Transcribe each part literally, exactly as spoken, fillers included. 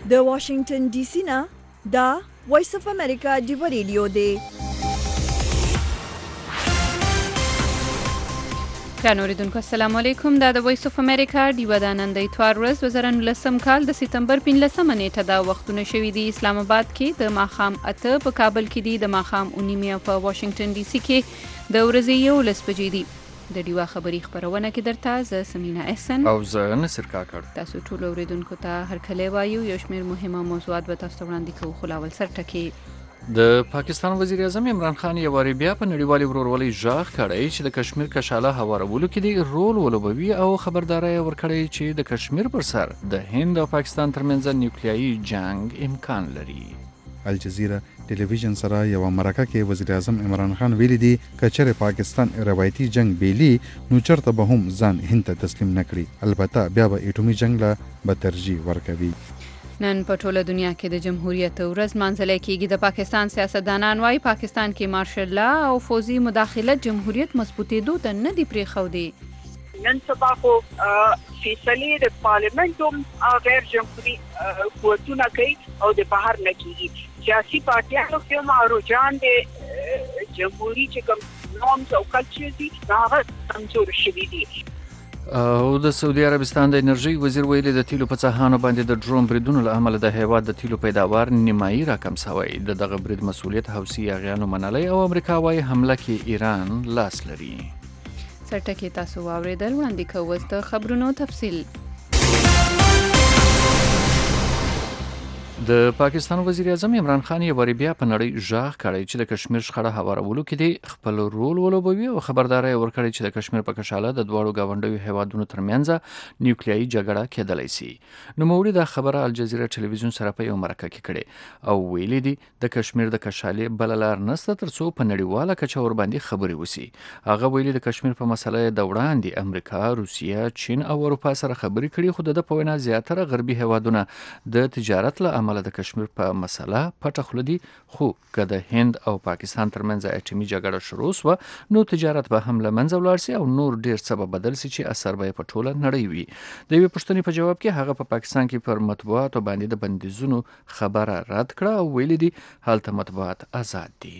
د واشنگټن ډي سي نه دا وایس اف امریکا ډیو ریډیو دی. ګرانو اوریدونکو السلام علیکم. دا د وایس اف امریکا ډیو ده. نن د اتوار ورځ دوه زره نولسم کال د سپتمبر پنځلسمه نیټه دا وختونه شوي دي. اسلام آباد کې د ماښام اته، په کابل کې دي د ماښام اوه نیمې، په واشنگټن ډي سي کې د ورځې یولس بجې دي. د ډیوا خبري خبرونه کې درته زه سمینا احسن او زه نصر کاکړ. تاسو ټول اوریدونکو ته هرکلی وایو. یو شمېر مهمه موضوعات به تاسو ته وړاندې کوو، خو لاول سر ټکي. د پاکستان وزیر اعظم عمران خان یو وارې بیا په نړیوالې ورورولۍ غږ کړی چې د کشمیر کشاله هوارولو کې د رول ولوبوي او خبرداری ورکړی چې د کشمیر پر سر د هند او پاکستان ترمنځ نیوکلیایي جنگ امکان لري. الجزیره ټلویزیون سره یو مرکه کې وزیر اعظم عمران خان ویلي دي کچره پاکستان روایتي جنگ بیلی نو چرته به هم ځان هند ته تسلیم نکړي، البته بیا به اټومي جنگ له به ترجیح ورکوي. نن په ټوله دنیا کې د جمهوریت ورځ منځلې کېږي. د پاکستان سیاستدانان وايي پاکستان کې مارشل لا او فوزي مداخلت جمهوریت مضبوطېدو ته نه دی پرېښودی. نن سبا خو فیصلې د پارلیمنت هم غیر جمهوري قوتونه کوي او د بهر نه کېږي. سیاسي پارټیانو کې هم رجحان د جمهوري چې کوم نورمز او کلچر دي هغه کمزور شوي دي. او د سعودي عربستان د انرژي وزیر ویلي د تیلو په څاهانو باندې د ډرون بریدونو له امله د هیواد د تیلو پیداوار نیمایي راکم شوی. د دغه برید مسؤلیت حوثي اغیانو منلی او امریکا وايي حمله کې ایران لاس لري. سرټکي تاسو واوریدل. وړاندې کوو اوس د خبرونو تفصیل. د پاکستان وزیر اعظم عمران خان یو وارې بیا په نړۍ غږ کړی چې د کشمیر شخړه هوارولو کې د خپل رول ولوبوي او خبرداری ورکړی چې د کشمیر په کشاله د دواړو ګاونډیو هیوادونو ترمنځ نیوکلیایي جګړه کېدلی سي. نوموړي دا خبره الجزیره ټلویزیون سره په یو مرکه کې کړې او ویلي دي د کشمیر د کشالې بل لار نشته ترڅو په نړیواله کچه ورباندې خبرې وسی. هغه ویلي د کشمیر په مسله د وړاندې امریکا، روسیه، چین او اروپا سره خبرې کړي، خو د په وینا زیاتره غربي هیوادونه د تجارت له د کشمیر په مسله پټه خوله دي، خو که د هند او پاکستان ترمنځ اټومي جګړه شروع سوه نو تجارت به هم له منځه ولاړ سي او نور ډیر څه به بدل سي چې اثر به یې په ټوله نړۍ وي. د یوې پوښتنې په جواب کې هغه په پاکستان کې پر مطبوعاتو باندې د بندیزونو خبره رد کړه او ویلي دي هلته مطبوعات آزاد دي.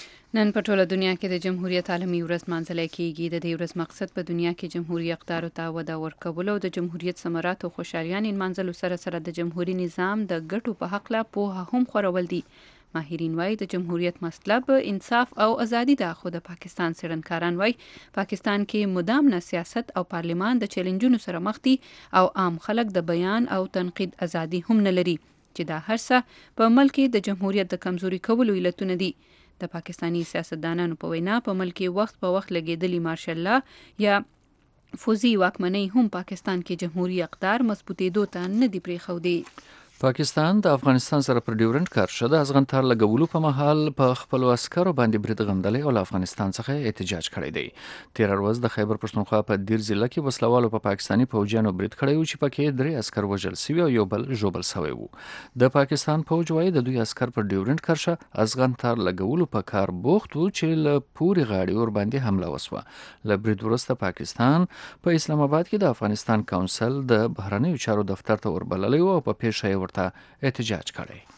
نن په ټوله دنیا کې د جمهوریت عالمي ورځ منځلې کېږي. د دې ورځ مقصد په دنیا کې جمهوریت اقدارو ته وده ورکول او د جمهوریت ثمرات او خوشالیانې نمانځلو سره سره د جمهوریت نظام د ګټو په حقله پوهه هم خورول دي. ماهرین وایي د جمهوریت مطلب انصاف او ازادي ده، خو د پاکستان څېړنکاران وایي پاکستان کې مدام نه سیاست او پارلمان د چیلنجونو سره مخ دي او عام خلک د بیان او تنقید ازادي هم نه لري، چې دا هر څه په ملک کې د جمهوریت د کمزوري کولو علتونه دي. د پاکستانی سیاستدانانو په وینا په ملک کې وخت په وخت لګېدلي مارشل لا یا فوزي واکمنۍ هم پاکستان کې جمهوریت اقدار مضبوطېدو ته نه دی پرېښودی. پاکستان د افغانستان سره پر ډیورنډ کرښه د ازغنتار لګولو په مهال په خپلو عسکرو باندې برید غندلی او له افغانستان څخه احتجاج کړی دی. تېره ورځ د خیبر پښتونخوا په دیر ضلع کې وسلوالو په پاکستاني پوځیانو برید کړی و چې پکې درې عسکر وژل سوي او یو بل ژوبل سوی و. د پاکستان پوځ وایي د دوی عسکر پر ډیورنډ کرښه ازغنتار لګولو په کار بوخت و چې له پورې غاړې ورباندې حمله وسوه. له برید وروسته پاکستان په اسلام آباد کې د افغانستان کونسل د بهرنیو چارو دفتر ته وربللی و او په پیښه یې ورته احتجاج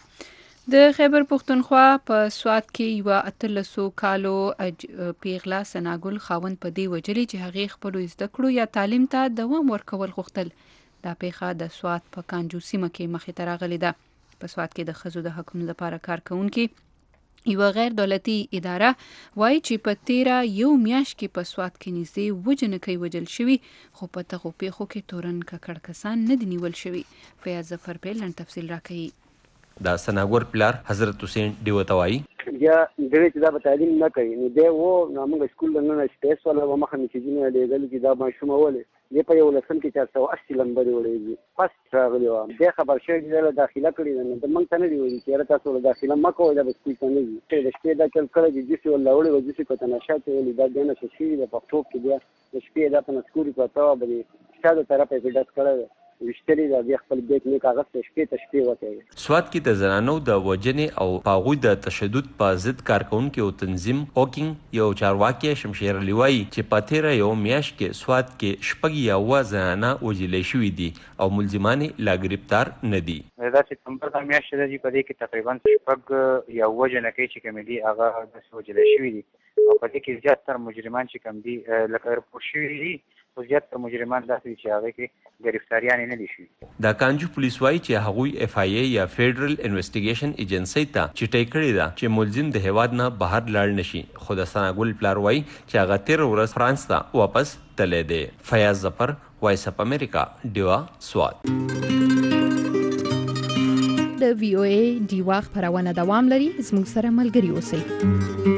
کړی. د خیبر پښتونخوا په سوات کې یوه اتلسو کالو پیغله ثناګل خاوند په دې وجلي چې هغې خپلو زده کړو یا تعلیم ته دوام ورکول غوښتل. دا پیښه د سوات په کانجو سیمه کې مخې ته راغلې ده. په سوات کې د ښځو د حقونو لپاره کار کوونکي یوه غیر دولتي اداره وایي چې په تیره یو میاشت کې په سوات کې نږدې اووه جنکۍ وژل شوي، خو په دغو پیښو کې تورن ککړ کسان نه دي نیول شوي. فیاض ظفرپیل لنډ تفصیل راکوي. دا ثناګور پلار حضرت حسین ډیو ته وایي یا دوی چې دا به تعلیم نه کوي نو دی و نو موږ سکول نه نه سپیس ولا به مخه میسیجونه لېږل چې دا ماشوم ولې دی په یو لسم کې چار سوه اسی لمبرې وړېږي فسټ راغلی وه دی خبر شوی چې دی له داخله کړې ده نو د موږ ته نه دي ویلي چې یاره تاسو له داخله مه کوئ دا به سکول ته نه ځي د شپې دا چل کړی چې جوسې ورله وړې وه جوسې په تناشا کې ولي دا بیا نشه شوي ده په خوب کې بیا د شپې دا په نسکوري پرته وه به د شا د طرفه یې ډز کړی ده وشتلی دا بیا خپل بیت نیک هغه ته شپې ته شپې وکړي. سوات کې د زنانو د وژنې او په هغوی د تشدد په ضد کارکوونکي او تنظیم هوکینګ یو چارواکي شمشیر علي وایي چې په تېره یو میاشت کې سوات کې شپږ یا اووه زنانه وژلې شوي دي او ملزمان لا ګرفتار نه دي. دا سپتمبر د میاشتې ده چې په دې کې تقریبا شپږ یا اووه جنکۍ چې کومې دي هغه داسې وژلې شوي دي او په دې کې زیاتره مجرمان چې کوم دي لکه رپورټ شوي دي خو زیاتره مجرمان داسې دي چې هغې کې ګرفتاریانې نه دي شوي. د کانجو پولیس وایي چې هغوی اف آی ای یا فیډرل انویسټیګیشن ایجنسۍ ته چټۍ کړې ده چې ملزم د هیواد نه بهر لاړ نشي، خو د ثناګل پلار وایي چې هغه تېره ورځ فرانس ته واپس تللی دی. فیاض ظفر، وایس اف امریکا، ډیوا سوات. د وی او ای ډیوا خپرونه دوام لري، زموږ سره ملګري اوسئ.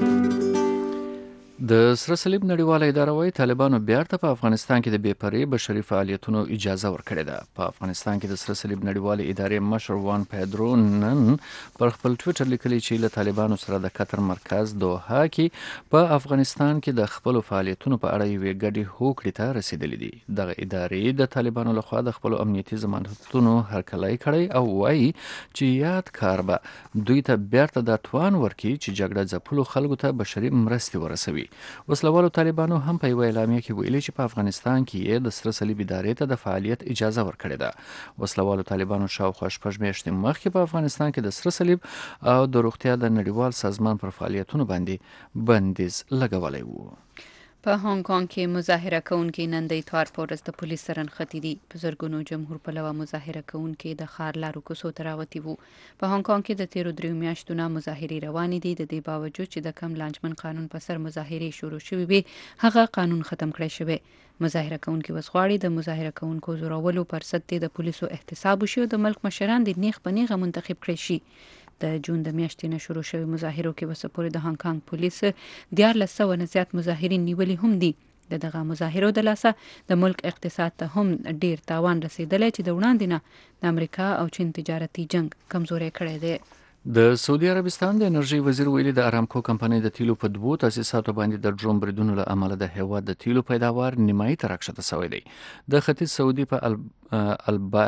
د سره صلیب نړیواله اداره وايي طالبانو بیرته په افغانستان کې د بې پرې بشري فعالیتونو اجازه ورکړې ده. په افغانستان کې د سره صلیب نړیواله ادارې مشر وان پیدرو نن پر خپل ټویټر لیکلي چې له طالبانو سره د قطر مرکز دوحه کې په افغانستان کې د خپل فعالیتونو په اړه یوې ګډې هوکړې ته رسیدلې دي. دغه ادارې د طالبانو لخوا د خپل امنیتي ضمانتونو هرکلی کړی او وايي چې یاد کار به دوی ته بیرته د توان ورکړي چې جګړه ځپلو خلکو ته بشري مرستې ورسوي. وسلوالو طالبانو هم په یوه اعلامیه کې ویلي چې په افغانستان کې یې د سره صلیب ادارې ته د فعالیت اجازه ورکړې ده. وسلوالو طالبانو شاوخوا شپږ میاشتې مخکې په افغانستان کې د سره صلیب او د روغتیا د نړیوال سازمان پر فعالیتونو باندې بندیز لګولی و. په هانګ کانګ کې مظاهره کوونکي نن د اتوار په ورځ د پولیس سره نښتي دي. په زرګونو جمهور پلوه مظاهره کوونکي د ښار لارو کوڅو ته راوتي وو. په هانګ کانګ کې د تیرو دریو میاشتو نه مظاهرې روانې دي. د دې باوجود چې د کم لانجمن قانون په سر مظاهرې شروع شوې وي، هغه قانون ختم کړی شوی. مظاهره کوونکي اوس غواړي د مظاهره کوونکو زورولو پر ضد د پولیسو احتساب وشي او د ملک مشران د نیغ په نیغه منتخب کړي شي. د جون د میاشتې نه شروع شوی مظاهرو کې وسه پورې د هانګ کانګ پولیس دیارلس سوه نه زیات مظاهرین نیولي هم دي. د دغه مظاهرو د لاسه د ملک اقتصاد ته هم ډیر تاوان رسیدلی چې د وړاندې نه د امریکا او چین تجارتي جنگ کمزوری کړی دی. د سعودي عربستان د انرژي وزیر ویلي د ارامکو کمپنۍ د تیلو په دوو تاسیساتو باندې د ډرون بریدونو له امله د هیواد د تیلو پیداوار نیمایي ته راکښته شوی دی. د ختیځ سعودي په البا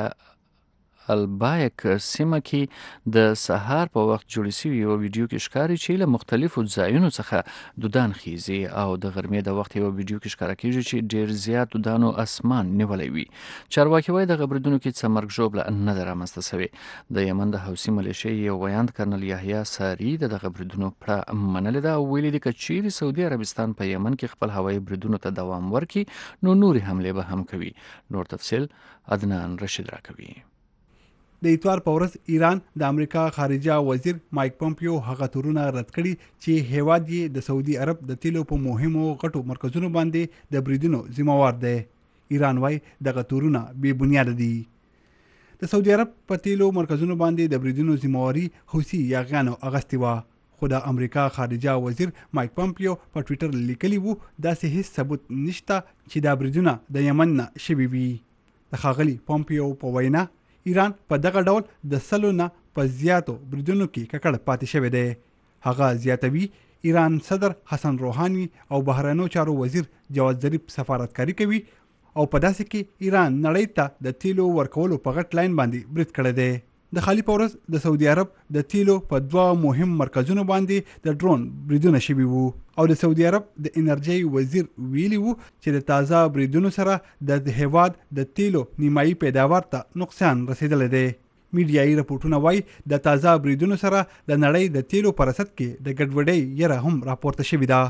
البایک سیمه کې د سهار په وخت جوړ شوی یو ویډیو کې ښکاري چې له مختلفو ځایونو څخه دودان خیزي او د غرمې د وخت یو ویډیو کې ښکاره کیږي چې ډیر زیات دودانو اسمان نیولی وي. چارواکي وایي د غبرګونو کې څه مرګ ژوبله نه ده رامنځته شوې. د یمن د حوثي ملیشې یو ویاند کرنل یحیی ساری د دغه بریدونو پړه منلې ده او ویلي دي که چیرې سعودي عربستان په یمن کې خپل هوایي بریدونو ته دوام ورکړي نو نورې حملې به هم کوي. نور تفصیل عدنان رشید راکوي. د اتوار په ورځ ایران د امریکا خارجه وزیر مایک پومپیو هغه تورونه رد کړي چې هیواد یې د سعودي عرب د تیلو په مهمو غټو مرکزونو باندې د بریدونو ذمہوار دی. ایران وايي دغه تورونه بې بنیاده دي. د سعودي عرب په تیلو مرکزونو باندې د بریدونو ذمہواري حوثي یاغیانو اغستې وه، خو د امریکا خارجه وزیر مایک پومپیو په ټویټر لیکلی وو داسې هیڅ ثبوت نشته چې دا بریدونه د یمن نه شوي وي. د ښاغلي پومپیو په وینا ایران په دغه ډول د سلو نه په زیاتو بریدونو کې ککړ پاتې شوی دی. هغه زیاتوي ایران صدر حسن روحاني او بهرنیو چارو وزیر جواد ظریف سفارتکاري کوي او په داسې کې ایران نړۍ ته د تیلو ورکولو په غټ لاین باندې برید کړی دی. د خالی په ورځ د سعودي عرب د تیلو په دوه مهم مرکزونو باندې د ډرون بریدونه شوي وو او د سعودي عرب د انرژي وزیر ویلي وو چې د تازه بریدونو سره د هیواد د تیلو نیمایي پیداوار ته نقصان رسیدلی دی. میډیایي راپورټونه وایي د تازه بریدونو سره د نړۍ د تیلو په رصد کې د ګډوډۍ یره هم راپورته شوې ده.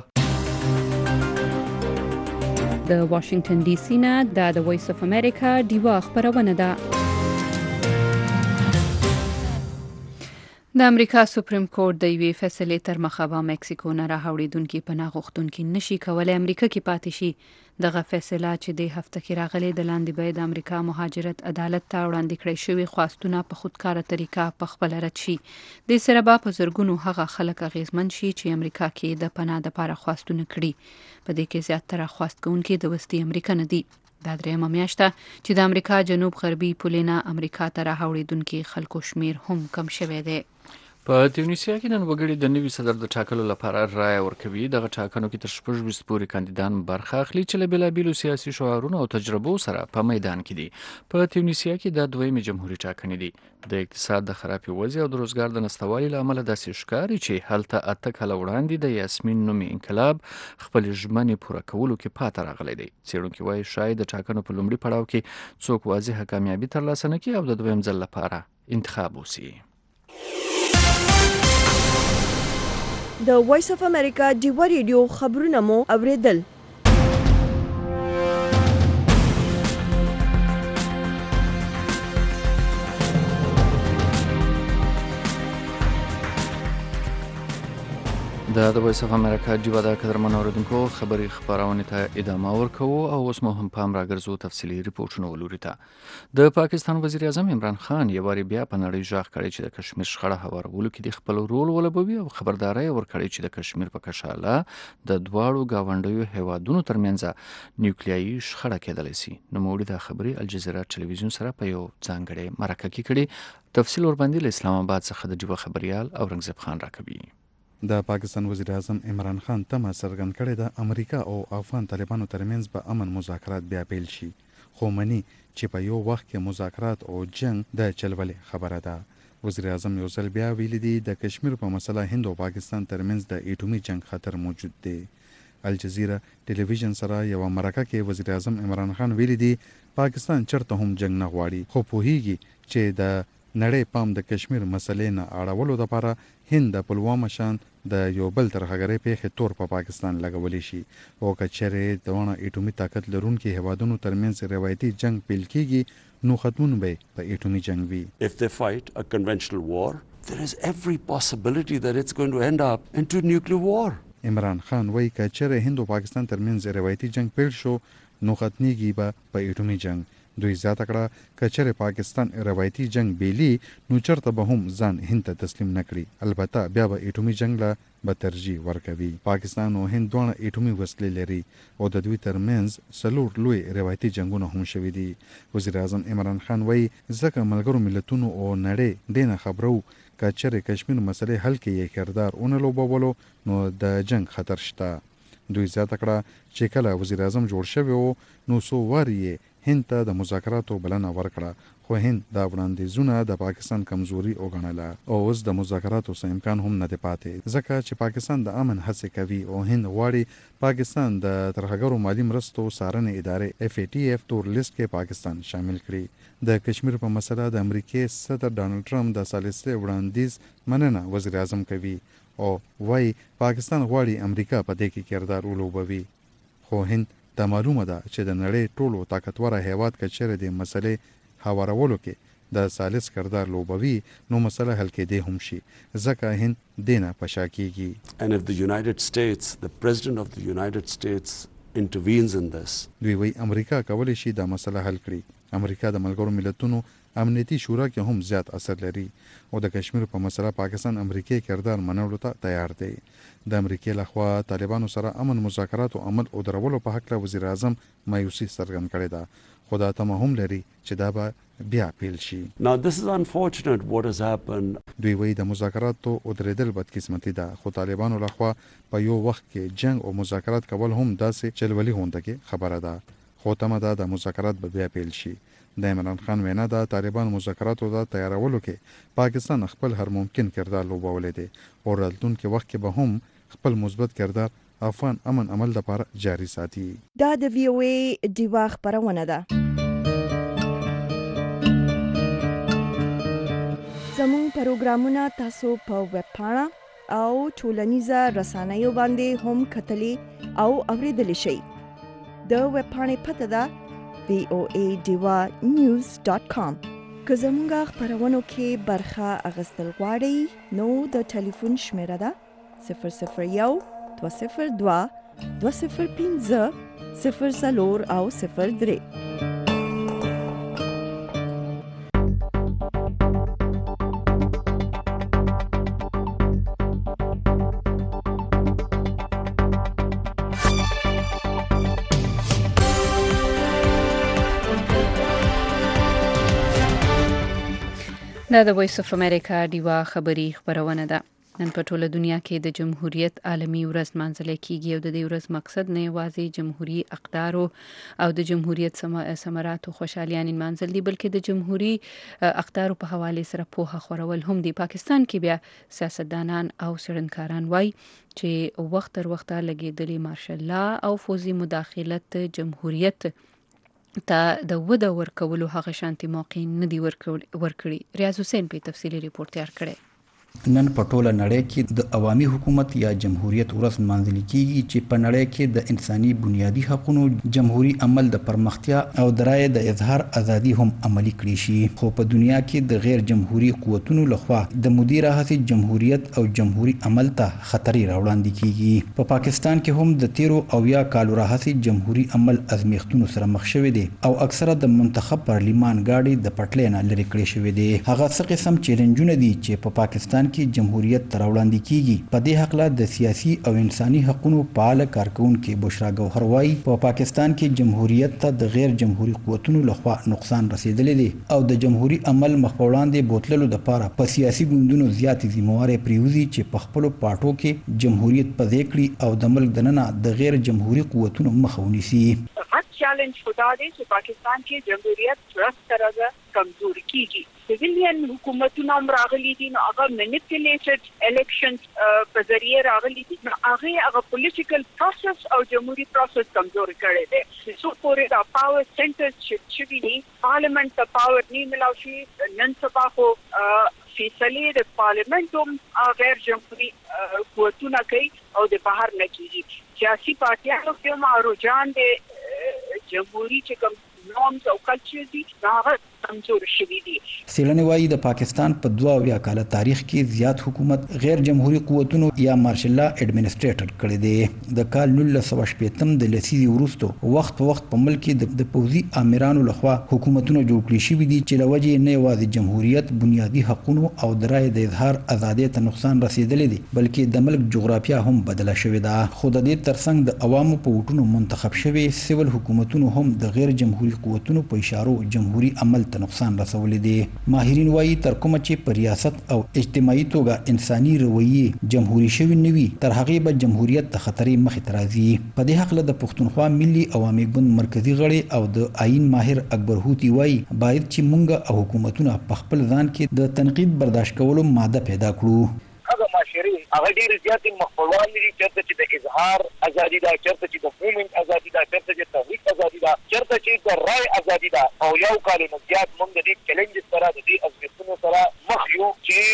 د واشنگټن ډي سي نه دا د وایس اف امریکا ډیوا خپرونه ده. د امریکا سپریم کورټ د یوې فیصلې تر مخه به مکسیکو نه راوړېدونکي پناه غوښتونکي نشي کولی امریکا کې پاتې شي. دغه فیصله چې د هفته کې راغلې د لاندې به د امریکا مهاجرت عدالت ته وړاندې کړی شوي خواستونه په خودکاره طریقه په خپله رد شي. دې سره به په زرګونو هغه خلک اغېزمن شي چې امریکا کې د پناه دپاره خواستونه کړي. په دې کې زیاتره خواست کوونکي د وسطي امریکا نه دي. دا درېیمه میاشته چې د امریکا جنوب غربي پولې نه امریکا ته راوړېدونکي خلکو شمیر هم کم شوی دی. په تیونسیا کې نن وګړي د نوي صدر د ټاکلو لپاره رایه ورکوي. دغه ټاکنو کې تر شپږ ویشت پورې کاندیدان برخه اخلي چې له بېلابېلو سیاسي شعارونو او تجربو سره په میدان کې دي. په تیونسیا کې دا دویمې جمهوري ټاکنې دي. د اقتصاد د خرابې وضع او د روزګار د نشتوالي له امله داسې ښکاري چې هلته اته کاله وړاندې د یاسمین نومي انقلاب خپلې ژمنې پوره کولو کې پاتې راغلی دی. څېړونکي وایي شاید د ټاکنو په لومړي پړاو کې څوک واضحه کامیابي ترلاسه نه کړي او د دویم ځل لپاره انتخاب وسي. د وایس اف امریکا ډیوا ریډیو خبرونه مو اوریدل. دا د وایس اف امریکا ډیوا د قدرمن اوریدونکو خبري خبرونه ته ادامه ورکوو او اوس مو هم پام راګرځو تفصیلي ریپورتونه ولوري ته. د پاکستان وزیر اعظم عمران خان یو واری بیا په نړۍ ژغ کړی چې د کشمیر شخړه هوارولو کې د خپل رول ولوبوي او خبرداري ورکړي چې د کشمیر په کشاله د دواړو گاونډیو هیوادونو ترمنځ نیوکلیایي شخړه کېدلی شي. نو موږ د خبري الجزیره ټلویزیون سره په یو ځانګړي مرکه کې کړي. تفصیل ور باندې له اسلام آباد څخه د ډیوا خبريال اورنګزیب خان راکوي. د پاکستان وزیر اعظم عمران خان تمه څرګند کړې ده امریکا او افغان طالبانو ترمنځ به امن مذاکرات بیا پیل شي. خو مني چې په یو وخت کې مذاکرات او جنگ د چلولې خبره ده. وزیر اعظم یو ځل بیا ویلي دي د کشمیر په مسله هند او پاکستان ترمنځ د ایټومي جنگ خطر موجود دی. الجزیره ټلویزیون سره یو مرکه کې وزیر اعظم عمران خان ویلي دي پاکستان چرته هم جنگ نه غواړي خو پوهیږي چې د نړۍ پام د کشمیر مسلې نه اړولو لپاره هند د پلوامه شان د یو بل ترهګرۍ پیښې تور په پاکستان لګولی شي او کچره دونه ایټومي طاقت لرونکي هیوادونو ترمنځ روایتي جنگ پیل کیږي نو ختمون به په ایټومي جنگ وي. If they fight a conventional war, there is every possibility that it's going to end up into nuclear war. عمران خان وایي کچره هند او پاکستان ترمنځ روایتي جنگ پیل شو نو ختميږي به په ایټومي جنگ. دوی زیاته کړه کچره پاکستان روایتي جنگ بیلی نو چرته به هم ځان هند ته تسلیم نکړي. البته بیا به ایټومي جنگ له به ترجیح ورکوي. پاکستان او هند دواړه ایټومي وسلې لري او د دوی ترمنځ څلور لوی روایتي جنگونه هم شوي دي. وزیر اعظم عمران خان وایي ځکه ملګرو ملتونو او نړۍ دینه خبرو کچره کشمیر مسلې حل کې کردار اون لوبولو نو د جنگ خطر شته. دوی زیاته کړه چې کله وزیر اعظم جوړ شوی وو نو سو واری هند ته د مذاکراتو بلنه ورکړه خو هند دا وړاندیزونه د پاکستان کمزوري وګڼله او اوس د مذاکراتو څه امکان هم نه دی پاتې ځکه چې پاکستان د امن هڅې کوي او هند غواړي پاکستان د ترهګرو مالی مرستو څارنې ادارې اف ای ټي اف تور لیست کې پاکستان شامل کړي. د کشمیر په مسله د امریکای صدر ډانلډ ټرمپ د ثالثي وړاندیز مننه وزیر اعظم کوي او وايي پاکستان غواړي امریکا په دې کې کردار ولوبوي. خو هند دا معلومه ده چې د نړۍ ټولو طاقتوره هیواد کچره د مسلې هوارولو کې د ثالث کردار لوبوي نو مسله حل کېدی هم شي ځکه هند دینه پشا کیږي. And if the United States, the president of the United States intervenes in this. دوی وی امریکا کولی شي دا مسله حل کړي. امریکا د ملګرو ملتونو امنیتي شورا کې هم زیات اثر لري او د کشمیر په مسله پاکستان امریکای کردار منلو ته تیار دی. د امریکای لخوا طالبانو سره امن مذاکرات او عمل او درولو په حق له وزیر اعظم مایوسی څرګند کړی ده خو دا تمه هم لري چې دا به بیا پیل شي. Now this is unfortunate what has happened. دوی وایي د مذاکراتو او درېدل بدقسمتي ده خو طالبانو لخوا په یو وخت کې جنگ او مذاکرات کول هم داسې چلولي هونده کې خبره ده خو تمه ده د مذاکرات به بیا پیل شي. د عمران خان وینا ده طالبان مذاکراتو ته تیارولو کې پاکستان خپل هر ممکن کردار لوبولې دي او راتلونکي وخت کې به هم خپل مثبت کردار افغان امن عمل لپاره جاري ساتي. دا د وی او ای ډیوا خبرونه ده. زموږ پروګرامونه تاسو په ویب پاڼه او ټولنیزه رسنیو باندې هم کتلی او اوریدلی شئ. د ویب پاڼې پته ده وی او ای ډیوا نیوز ډاټ کام. که زموږ خبرونو کې برخه اخیستل غواړئ نو د ټلیفون شمیره ده صفر صفر یو دوه صفر دوه دوه صفر پنځه صفر څلور او صفر درې. دا د وایس اف امریکا دیوا خبری خبرونه ده. نن په ټوله دنیا کې د جمهوریت عالمي ورځ مانځل کیږي او د دې ورځ مقصد نه یوازې جمهوریت اقدار او د جمهوریت ثمرات او خوشالیان مانځل دي، بلکې د جمهوریت اقدار په حواله سره پوهه خورول هم دي. پاکستان کې بیا سیاستدانان او څېړنکاران وایي چې وخت تر وخته لګېدلې مارشل لا او فوزي مداخلت جمهوریت ته د وده ورکولو هغه شانتي موقع نه دی ورکړي. ریاض حسین په تفصیلی ریپورت تیار کړی. نن په ټوله نړۍ کې د عوامي حکومت یا جمهوریت ورځ مانځل کیږي چې په نړۍ کې د انساني بنیادی حقوقو، جمهوری عمل د پرمختیا او د رایې د اظهار ازادي هم عملی کړي شي. خو په دنیا کې د غیر جمهوری قوتونو لخوا د مدیر راهسي جمهوریت او جمهوری عمل ته خطرې راوړاندې کیږي. په پاکستان کې هم د تیرو او یا کالو راهسي جمهوری عمل ازمیختونو سره مخ شوی دی او اکثره د منتخب پارلیمان غاړي د پټلې نه لري کړی شوی دی. هغه څه قسم چیلنجونه دي چې په پاکستان کې جمهوریت تر وړاندې کیږي. په دې حق له د سیاسي او انساني حقوقو فعال کارکونکو بشرا ګوهر وايي په پاکستان کې جمهوریت ته د غیر جمهوری قوتونو لخوا نقصان رسیدلی دی او د جمهوری عمل مخ وړاندې بوتللو لپاره په سیاسي ګوندونو زیات ذمہواره پریوزي چې په خپل پاټو کې جمهوریت په ذکر او د ملک دننه د غیر جمهوری قوتونو مخ ونیسي. چیلنج خدا دی چې پاکستان کې جمهوریت ورځ تر ورځې کمزور کیږي. سیویلین حکومتونه هم راغلي دي، نو هغه منیپولیټډ الیکشنز په ذریعه راغلي دي، نو هغه هغه پولیټیکل پروسس او جمهوری پروسس کمزور کړي دي. څو پورې دا پاور سنټرز چې شوي دي، پارلیمنت ته پاور نه ملاوي شي. نن سبا خو فیصلې د پارلیمنت هم غیر جمهوری قوتونه کوي او د بهر نه کیږي. سیاسي پارټیانو کې هم رجحان دی جمهوری چې کوم نورمز او کلچر دي هغه کمزور شوي دي. سیلانی وایي د پاکستان په دوه اویا کاله تاریخ کې زیات حکومت غیر جمهوری قوتونو یا مارشل لا اډمنسټریټر کړی دی. د کال نولس سوه شپږم د لسیزې وروسته وخت په وخت په ملک کې د پوځي امیرانو لخوا حکومتونه جوړ کړي شوي دي چې لوجې نه یوازې جمهوریت، بنیادی حقوقو او د رایې د اظهار ازادۍ ته نقصان رسیدلی دی، بلکې د ملک جغرافیه هم بدله شوې ده. خو د دې ترڅنګ د عوامو په وټونو منتخب شوي سیول حکومتونو هم د غیر جمهوری قوتونو په اشارو جمهوری عمل ته نقصان رسولی دی. ماهرین وایي تر کومه چې په ریاست او اجتماعي توګه انساني رویه جمهوری شوی نوي، تر هغې به جمهوریت ته خطرې مخې ته راځي. په دې حق له د پښتونخوا ملي عوامي ګوند مرکزی غړی او د آئین ماهر اکبر هوتی وایي باید چې مونږ او حکومتونه په خپل ځان کې د تنقید برداشت کولو ماده پیدا کړو. هغه معاشري هغه ډېر زیات مخفوضان دي چېرته چې د اظهار ازادي ده، چېرته چې د موومنټ ازادي ده، چېرته چې تحریک ازادي ده، چېرته چې د رای ازادي ده. او یو کال نه زیات موږ د دې چیلنجز سره د دې ازمیښتونو سره مخ یو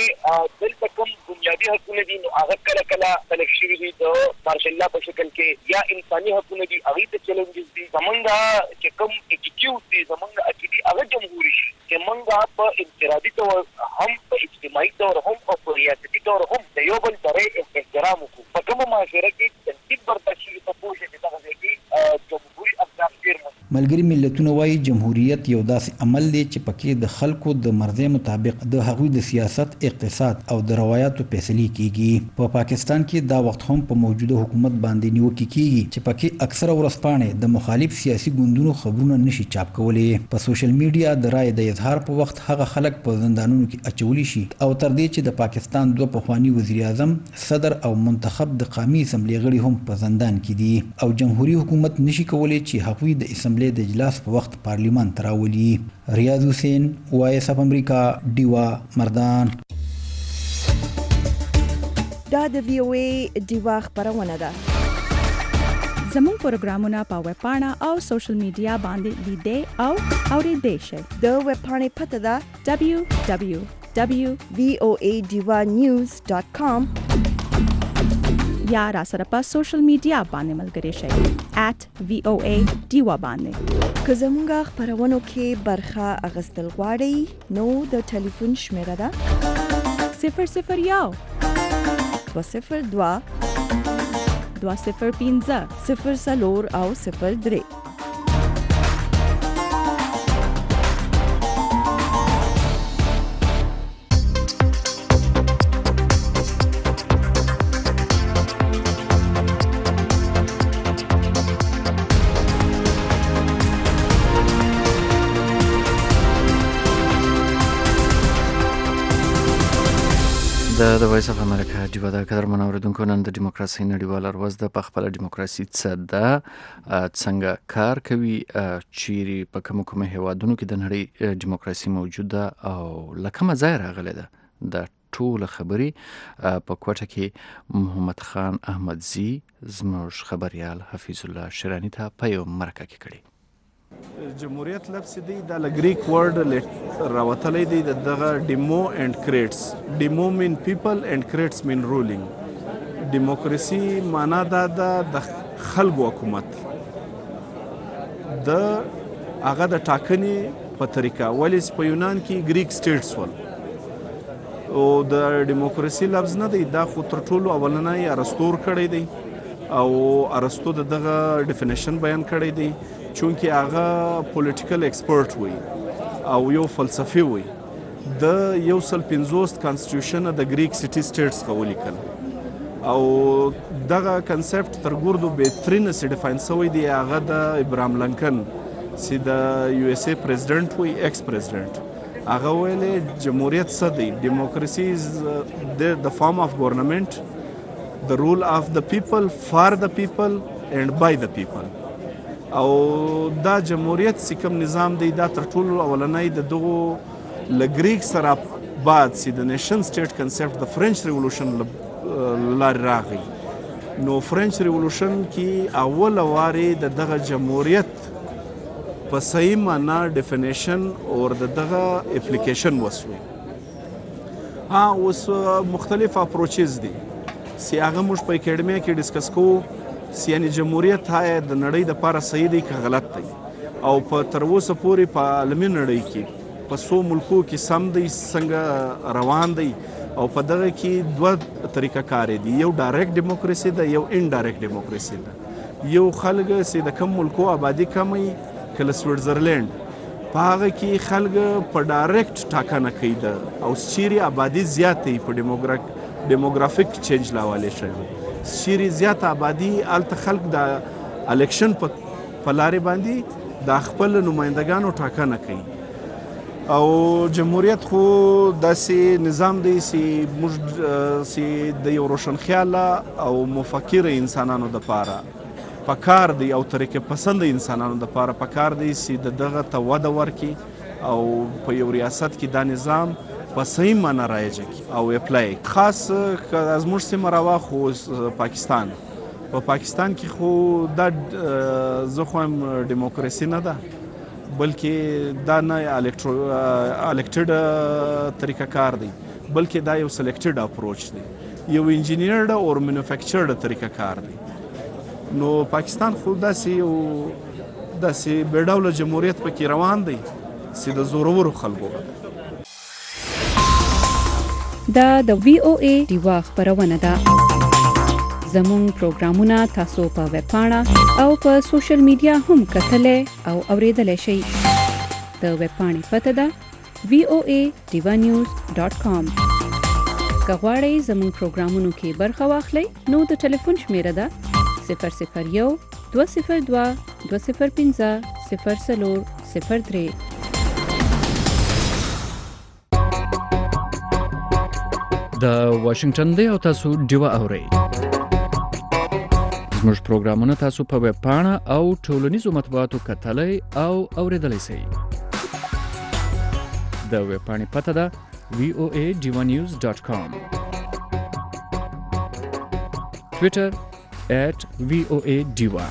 چې دلته کوم بنیادي حقونه دي نو هغه کله کله خلک شوي دي د مارشل لا په شکل کې، یا انساني حقونه دي هغې ته چیلنجز دي. زمونږ چې کوم ایټیټیوډ دي، زمونږ عقیدې هغه جمهوري شي چې موږ په انفرادي طور هم په اجتماعي طور هم او په ریاستي طور هم د یو بل سره احترام وکړو. په کومه معاشره کې تنقید برداشت شي په پوه شي چې دغه ځای کې جمهوري اقدام ډېر مهم. ملګري ملتونه وایي جمهوریت یو داسې عمل دی چې پکې د خلکو د مرضی مطابق د هغوی د سیاست، اقتصاد او د روایتو فیصلې کیږي. په پاکستان کې دا وخت هم په موجوده حکومت باندې نیوکې کیږي چې پکې اکثره ورځپاڼې د مخالف سیاسي ګوندونو خبرونه نشي چاپ کولی. په سوشل میډیا د رایې د اظهار په وخت هغه خلک په زندانونو کې اچولی شي او تر دې چې د پاکستان دوه پخوانی وزیر اعظم، صدر او منتخب د قومي اسمبلی غړي هم په زندان کې دي او جمهوریت حکومت نشي کولی چې هغوی د اسمبلی د اجلاس په وخت پارلیمان ته راولي. ریاض حسین، وایس اف امریکا، ډیوا مردان. دا د وی او ای ډیوا خبرونه ده. زموږ پروګرامونه په ویب پاڼه او سوشل میډیا باندې لیدئ او اورېدئ شئ. د ویب پاڼې پته ده دبلیو دبلیو دبلیو وی او ای ډیوا نیوز ډاٹ کام یا را سره په سوشل میډیا باندې ملګری شئ ایٹ وی او ای ډیوا باندې. که زموږ خبرونو کې برخه اخیستل غواړئ نو د ټلیفون شمیره ده صفر صفر یو دوه صفر دوه دوه صفر پنځه صفر څلور او صفر درې. د وایس اف امریکا ډیوا د قدرمن اوریدونکو نن د دیموکراسي نړیواله ورځ د پخپل دیموکراسي څخه د څنګه کار کوي چیرې په کوم کوم هیوادونو کې د نړۍ دیموکراسي موجوده او لکه ځای راغلی ده د ټول خبري په کوټه کې محمد خان احمدزي زموږ خبريال حفیظ الله شیرانی ته په یو مرکه کې کړي. جمهوریت لفظ دی د گریک ورډ راوتلی دی دغه ډیمو اینڈ کریټس. ډیمو مین پیپل اینڈ کریټس مین رولینګ. دیموکراسي معنا دا د خلکو حکومت د هغه د ټاکنې په طریقه ولی په یونان کې گریک سټیټس ول او د دیموکراسي لفظ نه دی دا خو تر ټولو اولنی ارسطو کړی دی او ارسطو دغه ډیفینیشن بیان کړی دی چونکه هغه پولیټیکل ایکسپرت وي او یو فلسفي وي د یو سل پنځوس کانسټیټیوشن د گریک سټي سټیټس کولی کړ او دغه کنسپټ تر ګوردو بهترین سي ډیفاین شوی دی هغه د ابراهام لنکن چې د یو اس ای پریزیدنت وي ایکس پریزیدنت هغه ویلې جمهوریت څه دی ډیموکراسي از د فارم اف ګورنمنت the rule of the people for the people and by the people. او دا جمهوریت سیکم نظام دی دا تر ټولو اولنی د دغه لګریک سره بعد سی د نیشن سټیټ کنسپټ د فرنچ ریولوشن لار راغی. نو فرنچ ریولوشن کې اول واری د دغه جمهوریت په صحیح معنا ډیفینیشن او د دغه اپلیکیشن وسوي. ها اوس مختلف اپروچز دي سی هغه موږ په اکیډمیا کې ډیسکس کوو سی یعنی جمهوریت های د نړۍ د پاره صحیح دی که غلط دی او په تر اوسه پورې په عالمي نړۍ کې په څو ملکو کې سم دی څنګه روان دی او په دغه کې دوه طریقه کار دي یو ډایرکټ دیموکراسي ده یو انډایرکټ دیموکراسي ده. یو خلک چې د کم ملکو آبادی کمی کله سویټزرلند په هغه کې خلک په ډایرکټ ټاکنه کوي ده او چیرې آبادی زیات دی په ډیموګرافیک ډیموګرافیک چینج لاواله شوی شيري زیات آبادی الته خلک د الیکشن په لارې باندې د خپل نمائندګانو ټاکنه کوي او جمهوریت خو داسې نظام دی چې موږ چې د یو روشنخیاله او مفکر انسانانو د پاره پکار دی او طریقې پسند انسانانو د پاره پکار دی چې دغه ته وده ورکړي او په یو ریاست کې دا نظام په صحیح معنا رایج او اپلای خاص از موږ سیمه راواخو پاکستان په پاکستان کې خو دا زه خو هم دیموکراسي نه ده بلکې دا نه الکټډ طریقه کار دی بلکې دا یو سلیکټډ اپروچ دی یو انجینیرډ او مینوفیکچرډ طریقه کار دی. نو پاکستان خو داسې یو داسې بې ډوله جمهوریت پکې روان دی چې د زورورو خلکو دا د وی او ای ډیوا خبرونه ده. زموږ پروګرامونه تاسو په ویب پاڼه او په سوشل میډیا هم کتلای او اوریدلای شئ. د ویب پاڼې پته ده وی او ای ډیوا نیوز ډاٹ کام. که غواړئ زموږ پروګرامونو کې برخه واخلئ نو د ټلیفون شمیره ده صفر صفر یو دوه صفر دوه دوه صفر پنځه صفر څلور صفر درې. د واشنگټن دی او تاسو ډیوا اورئ. زموږ پروګرامونه تاسو په ویب پاڼه او ټولنیزو مطبوعاتو کتلای او اوریدلای شئ. د ویب پاڼې پته ده وی او ای ډیوا نیوز ډاٹ کام. ټویټر at وی او ای ډیوا.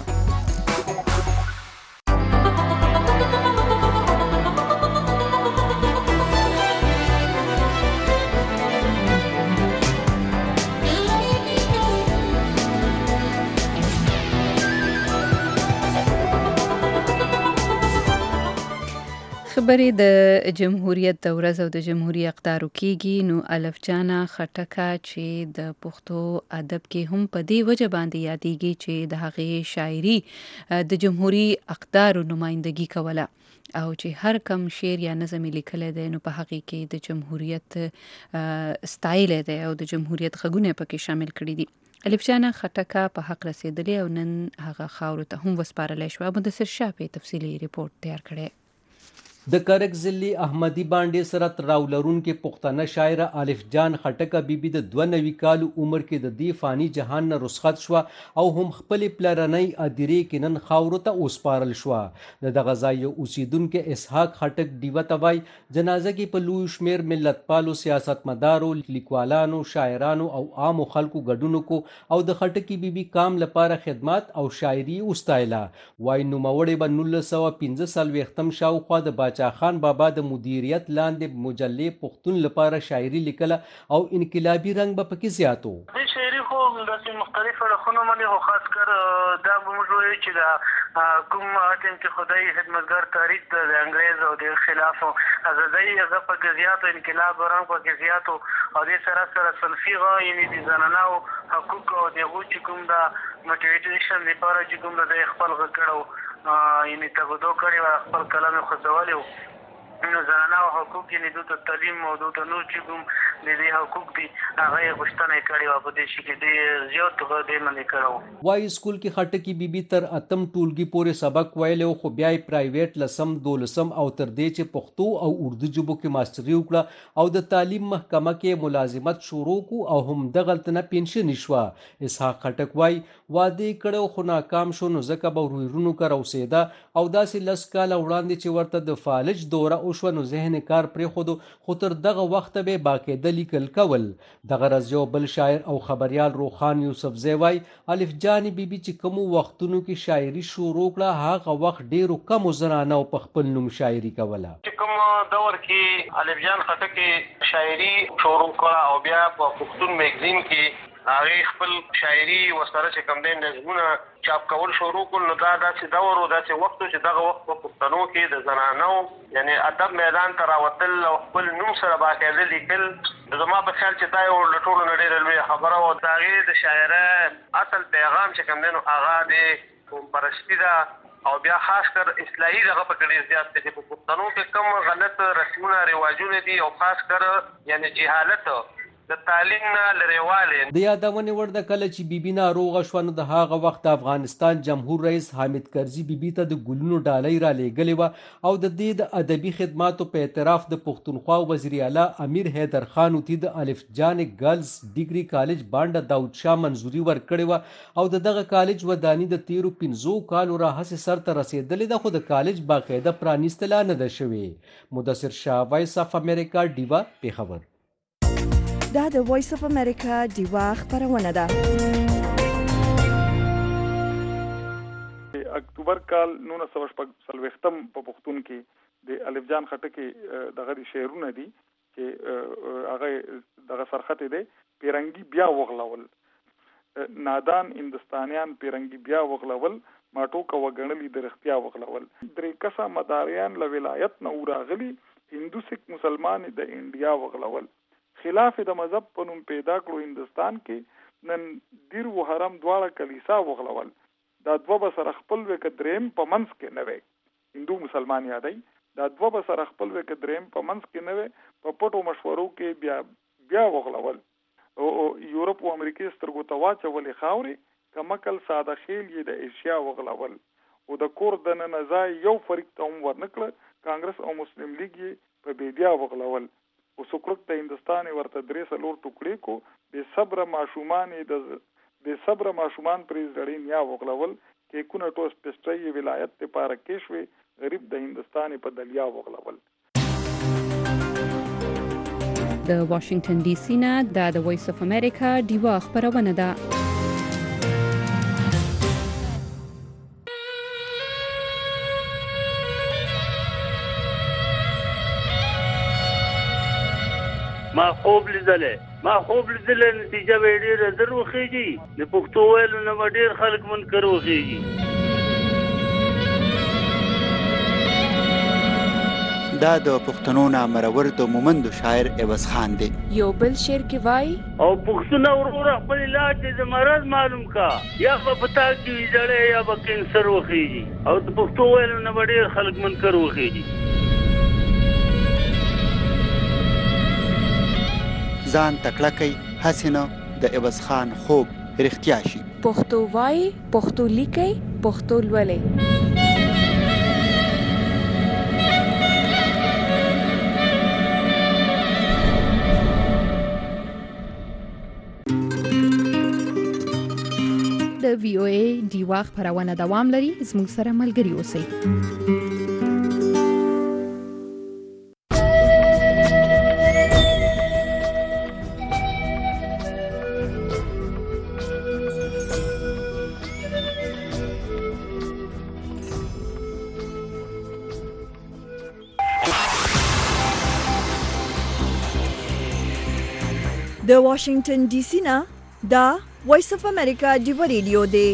خبرې د جمهوریت د ورځ او د جمهوریت اقدارو کېږي. نو الف جانا خټکه چې د پښتو ادب کې هم په دې وجه باندې یادېږي چې د هغې شاعري د جمهوریت اقدارو نمائندګي کوله او چې هر کم شعر یا نظم لیکلی دی نو په هغې کې د جمهوریت ستایلی دی او د جمهوریت غږونه پکې شامل کړي دي. الف جانا خټکه په حق رسېدلې او نن هغه خاورو ته هم وسپارلی شوه. مدثر شاه په تفصیلي ریپورټ تیار کړی. د کرکزلي احمدي باندې سره تړاو لرونکې پښتنه شاعره الف جان خټکه بیبي د دوه نوي کالو عمر کې د دې فاني جهان نه رخصت شوه او هم خپلې پلرنۍ ادیرې کې نن خاورو ته وسپارل شوه. د دغه ځای یو اوسیدونکي اسحاق خټک ډیوه ته وایي جنازه کې په لوی شمېر ملتپالو سیاستمدارو لیکوالانو شاعرانو او عامو خلکو ګډون وکړو او د خټکي بیبي کام لپاره خدمات او شاعري وستایله. وایي نوموړی به نولس سوه پنځه څلوېښتم شاوخوا د باچا خان بابا د مدیریت لاندې مجلې پښتون لپاره شاعري لیکله او انقلابي رنګ به پکې زیاتو. د شاعري خو داسې مختلف اړخونه باندې خو خاص کر دا به موږ وایو چې دا کوم ټیم کې خدای خدمتګار تاریخ د انګریز او د خلاف ازادۍ هغه پکې زیاتو انقلاب رنګ پکې زیاتو او د سره سره صنفي یعنې د زنانو حقوق او د هغو چې کوم د موټیویټیشن لپاره چې کوم د خپل غږ کړو یعنې تبدو کړی و خپل کلام یې خوځولی و نو زنانه او حقوق یعنې دوی ته تعلیم او دوی ته نور چې کوم د دې حقوق دي هغه یې غوښتنه یې کړې وه په دې شي کې ډېر زیات دې باندې کړی و. وایي سکول کې خټکي بیبي تر اتم ټولګي پورې سبق ویلی خو بیا یې پرایویټ لسم دولسم او تر دې چې پښتو او اردو ژبو کې ماسټري وکړه او د تعلیم محکمه کې ملازمت شروع کړو او همدغلته نه پنشن شوه. اسحاق خټک وایي واده یې کړی خو ناکام شو نو ځکه به ورویرونو کره اوسېده او داسې لس کاله وړاندې چې ورته د فالج دوره وشوه نو ذهن کار پرېښودو خو تر دغه وخته به باقاعده لیکل کول. دغه ورځ یو بل شاعر او خبریال روخان یوسفزی وایي الف جانې بیبي چې کومو وختونو کې شاعري شروع کړه هغه وخت ډېرو کمو زنانو په خپل نوم شاعري کوله. چې کوم دور کې الف جان خټکي شاعري شروع کړه او بیا په پښتون میګزین کې هغې خپل شاعري ورسره چې کوم دی نظمونه چاپ کول شروع کړل نو دا داسې دور و داسې وخت و چې دغه وخت په پښتنو کې د زنانو یعنې ادب میدان ته راوتل او خپل نوم سره باقاعده لیکل زما په خیال چې دا یو له ټولو نه ډېره لویه خبره وه. د هغې د شاعره اصل پیغام چې کوم دی نو هغه د قوم پرستي ده او بیا خاص کر اصلاحي دغه پکې ډېر زیات دی چې په پښتنو کې کوم غلط رسمونه رواجونه دي او خاص کر یعنې جهالت د تعلیم نه لرېوالی. د یادونې وړ ده کله چې بیبي ناروغه شوه نو د هغه وخت د افغانستان جمهور رئیس حامد کرزي بیبي ته د ګلونو ډالۍ را لېږلې وه او د دې د ادبي خدماتو په اعتراف د پښتونخوا وزیر اعلی امیر حیدر خان ته د الف جانې ګرلز ډیګري کالج بانډه داود شاه منظوري ورکړې وه او د دغه کالج وداني د تیرو پنځو کالو راهیسې سر ته رسېدلې ده خو د کالج باقاعده پرانیستله نه ده شوې. مدثر شاه وایس اف امریکا ډیوا پیښور. دا د وایس اف امریکا ډیوا خبرونه ده. اکتوبر کال نولس سوه شپږ څلوېښتم په پښتون کې د الف جان خټکي دغه شعرونه دي چې هغه دغه سرخطې دی پیرنګي بیا وغلول نادان هندوستانیان پیرنګي بیا وغلول ما ټوکه وګڼلي د رښتیا وغلول درې کسه مداریان له ولایت نه وراغلي هندو سیک مسلمان د انډیا وغلول خلاف د مذهب په نوم پیدا کړو هندوستان کې نن دیر و حرم دواړه کلیسا وغلول دا دوه به سره خپل وی که دریم په منځ کې نه وی هندو مسلمان یادی دا دوه به سره خپل وی که دریم په منځ کې نه وی په پټو مشورو کې بیا بیا وغلول او یورپ او امریکې سترګو ته واچولې خاورې کمکل ساده خیل یې د ایشیا وغلول او د کور دننه ځای یو فریق ته هم ورنکړه کانګرس او مسلم لیګ یې په بیدیا وغلول او سکرک د هندوستان ورته درې څلور ټوکړې کو بې صبره ماشومان د بې صبره ماشومان پرې زړې نیا وغلول کیکونه ټوس پسټرۍ ولایت ته پاره کې شوې غریب د هندوستان په دلیا وغلول. د واشنگټن ډي سي نه د وایس اف امریکا ډیوا خبرونه ده. ما خوب لیدلې ما خوب لیدلې نتیجه به ډېره در وخیږي د پښتو ویلو نه به ډېر خلک منکر وخیږي. دا د پښتنو نامرور د مومندو شاعر عوض خان دی. یو بل شعر کې وای او پښتون ورور خپل علاج د مرض معلوم کا یا په پتا کې جړې یا په کینسر وخیږي او د پښتو ویلو نه به ډېر خلک منکر وخیږي. ځان تکړه کوي هسې نه د عوض خان خوب رښتیا شي. پښتو وای پښتو لیکي پښتو لولئ. د وی او ای ډیوا خبرونه دوام لري. زموږ سره ملګري اوسئ. د واشنگټن ډي سي نه دا وایس اف امریکا ډیو ریډیو دی.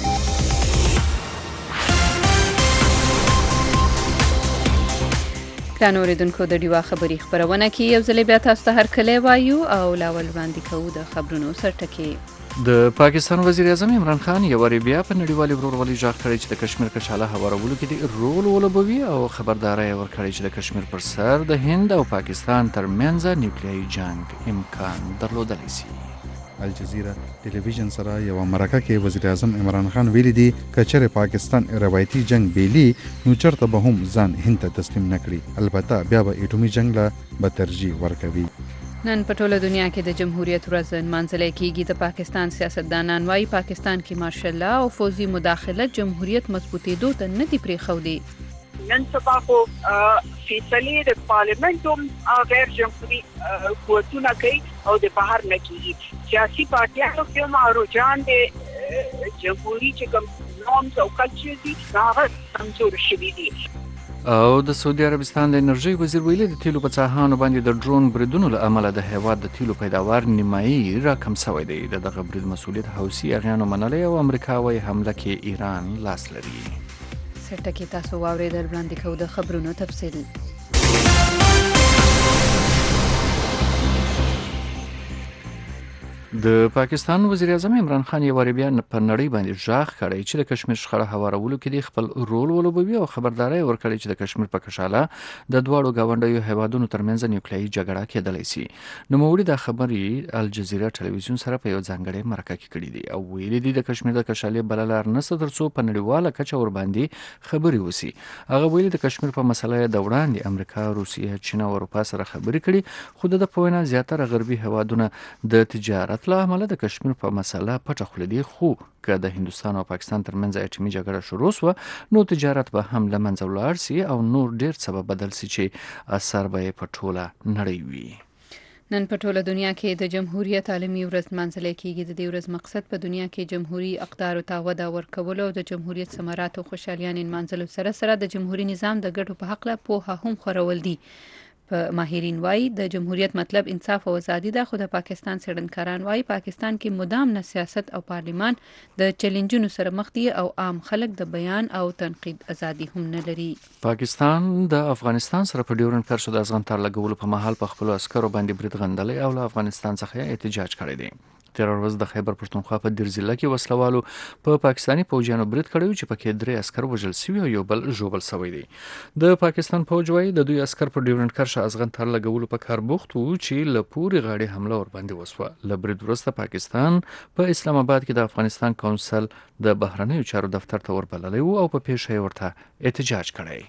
ګران اوریدونکو د ډیوا خبري خبرونه کې یو ځل بیا تاسو ته هرکلی وایو او لاول وړاندې کوو د خبرونو سرټکي. د پاکستان وزیر اعظم عمران خان یو واری بیا په نړیوالې ورورولۍ ژغ کړی چې د کشمیر کشاله هوارولو کې د رول ولوبوي او خبرداري ورکړی چې د کشمیر پر سر د هند او پاکستان ترمنځ نیوکلیایي جنگ امکان درلودلی شي. الجزیره ټلویزیون سره یو مرکه کې وزیر اعظم عمران خان ویلي دی کچره پاکستان روایتي جنگ بیلی نو چرته به هم ځان هند ته تسلیم نکړي، البته بیا به اټومي جنگ له به ترجیح ورکوي. نن په ټوله دنیا کې د جمهوریت ورځ نمانځل کېږي. د پاکستان سیاستدانان وايي پاکستان کې مارشل لا او فوزي مداخلت جمهوریت مضبوطېدو ته نه دي پرېښودي. نن سبا خو فیصلې د پارلیمنت هم غیر جمهوري قوتونه کوي او د بهر نه کېږي. سیاسي پارټیانو کې هم رجحان د جمهوري چې کوم نورمز او کلچر دي هغه کمزور شوي دي. او د سعودي عربستان د انرژي وزیر ویلي د تیلو په څاهانو باندې د ډرون بریدونو له امله د هیواد د تیلو پیداوار نیمایي راکم شوی دی. د دغه برید مسؤلیت حوثي اغیانو منلی او امریکا وايي حمله کې ایران لاس لري. سرټکي تاسو واورېدل. وړاندې کوو د خبرونو تفصیل. د پاکستان وزیر اعظم عمران خان یو واری بیا په نړۍ باندې ژغ کړی چې د کشمیر شخړه هوارولو کې د خپل رول ولوبوي او خبرداري ورکړي چې د کشمیر په کشاله د دواړو گاونډیو هیوادونو ترمنځ نیوکلیایي جګړه کېدلی شي. نوموړي دا خبرې الجزیره ټلویزیون سره په یو ځانګړې مرکه کې کړې دي او ویلي دي د کشمیر د کشالې بل لار نشته ترڅو په نړیواله کچه ور باندې خبرې وسی. هغه ویلي د کشمیر په مسله د وړاندې امریکا، روسیه، چین او اروپا سره خبرې کړي، خو د پوینه زیاتره غربي هیوادونه د تجارت له امله د کشمیر په مسله پټه خوله دي. خو که د هندوستان او پاکستان ترمنځ اټومي جګړه شروع شوه نو تجارت به هم له منځه ولاړ شي او نور ډیر څه به بدل شي چې اثر به یې په ټوله نړۍ وي. نن په ټوله دنیا کې د جمهوریت عالمي ورځ نمانځل کېږي. د دې ورځ مقصد په دنیا کې جمهوریت اقدارو ته وده ورکول او د جمهوریت ثمرات او خوشحالیانې نمانځلو سره سره د جمهوریت نظام د ګټو په حق له پوهه هم خورول دي. ماهرین وايي د جمهوریت مطلب انصاف او ازادي ده، خو د پاکستان څېړنکاران وايي پاکستان کې مدام نه سیاست او پارلیمان د چیلنجونو سره مخ دي او عام خلک د بیان او تنقید ازادي هم نه لري. پاکستان د افغانستان سره په ډیورنډ کرښو د ازغن تر لګولو په مهال په خپل عسکرو باندې برید غندلې او له افغانستان څخه احتجاج کړی دی. تیر ورځ د خیبر پښتونخوا په دیر ضلع کې وسلوالو په پاکستاني پوځیانو برید کړی چې پکې درې عسکر وژل شوي او یو بل ژوبل شوی دی. د پاکستان پوځ وايي د دوی عسکر په ډیورنډ کرښه ازغن تر لګولو په کار بوخت وو چې له پورې غاړې حمله ور باندې وسوه. له برید وروسته پاکستان په اسلام آباد کې د افغانستان کونسل د بهرنیو چارو دفتر ته وربللی وو او په پیښه یې ورته احتجاج کړی.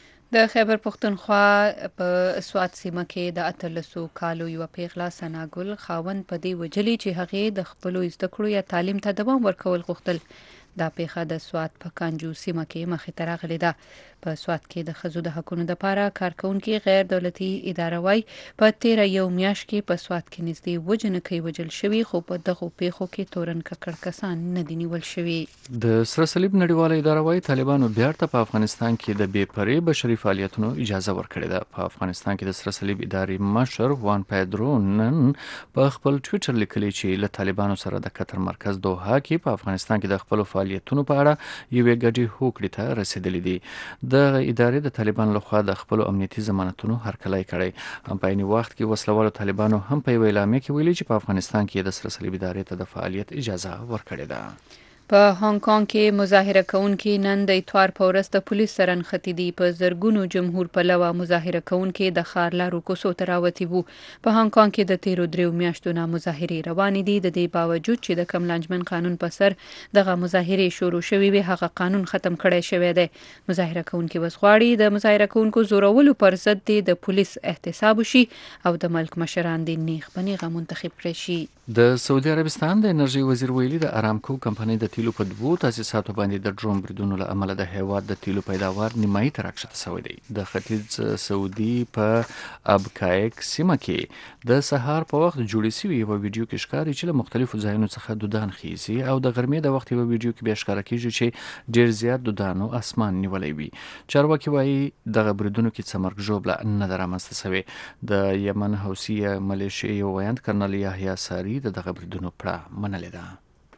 د خیبر پښتونخوا په سوات سیمه کې د اتلسو کالو یو پیغله سناګل خاوند په دې وجلی چې هغه د خپل زده کړو یا تعلیم ته دوام ورکول غوښتل. دا پیښه د سوات په کانجو سیمه کې مخې ته راغلې ده. په سوات کې د ښځو د حقونو لپاره کارکونکي غیر دولتي اداره وايي په تیر یو میاشت کې په سوات کې نږدې وجنکۍ وجل شوي، خو په دغه پیښو کې تورن ککړ کسان نه دي نیول شوي. د سره صلیب نړیواله اداره وايي طالبانو بیرته په افغانستان کې د بې پرې بشري فعالیتونو اجازه ورکړې ده. په افغانستان کې د سره صلیب ادارې مشر وان پیدرو نن په خپل ټویټر لیکلي چې له طالبانو سره د قطر مرکز دوحه کې په افغانستان کې د خپل فعالیتونو په اړه یوې ګډې هوکړې ته رسیدلې دي. د ادارې د طالبانو لخوا د خپل امنیتي ضمانتونو هرکلی کړی. هم په عین وخت کې وسلوالو طالبانو هم په یو اعلامیه کې ویلي چې په افغانستان کې د سره صلیب ادارې ته د فعالیت اجازه ورکړې ده. په هانګ کانګ کې مظاهره کوونکي نن د اتوار په ورځ د پولیس سره نښتي دي. په زرګونو جمهور پلوه مظاهره کوونکي د ښار لارو کوڅو ته راوتي وو. په هانګ کانګ کې د تیرو دریو میاشتو نه مظاهرې روانې دي. د دې باوجود چې د کم لانجمن قانون په سر دغه مظاهرې شروع شوې وي، هغه قانون ختم کړی شوی دی. مظاهره کوونکي وسغواړي د مظاهره کوونکو زورولو پر ضد د پولیس احتساب وشي او د ملک مشران د نیغ په نیغه منتخب کړي شي. د سعودي عربستان د انرژي وزیر ویلي د ارامکو کمپنۍ د تیلو په دوو تاسیساتو باندې د ډرون بریدونو له امله د هیواد د تیلو پیداوار نیمایي ته راکښته شوی دی. د ختیځ سعودي په ابکایک سیمه کې د سهار په وخت جوړې شوې یوه ویډیو کې ښکاري چې له مختلفو ځایونو څخه دودان خیزي او د غرمې د وخت یوه ویډیو کې بیا ښکاره کیږي چې ډېر زیات دودانو اسمان نیولی وي. چارواکي وایي دغه بریدونو کې څه مرګ ژوبله نه ده رامنځته شوې. د یمن حوثي ملیشې یو ویاند کرنل یحیی ساري د دغه بریدونو پړه منلې ده.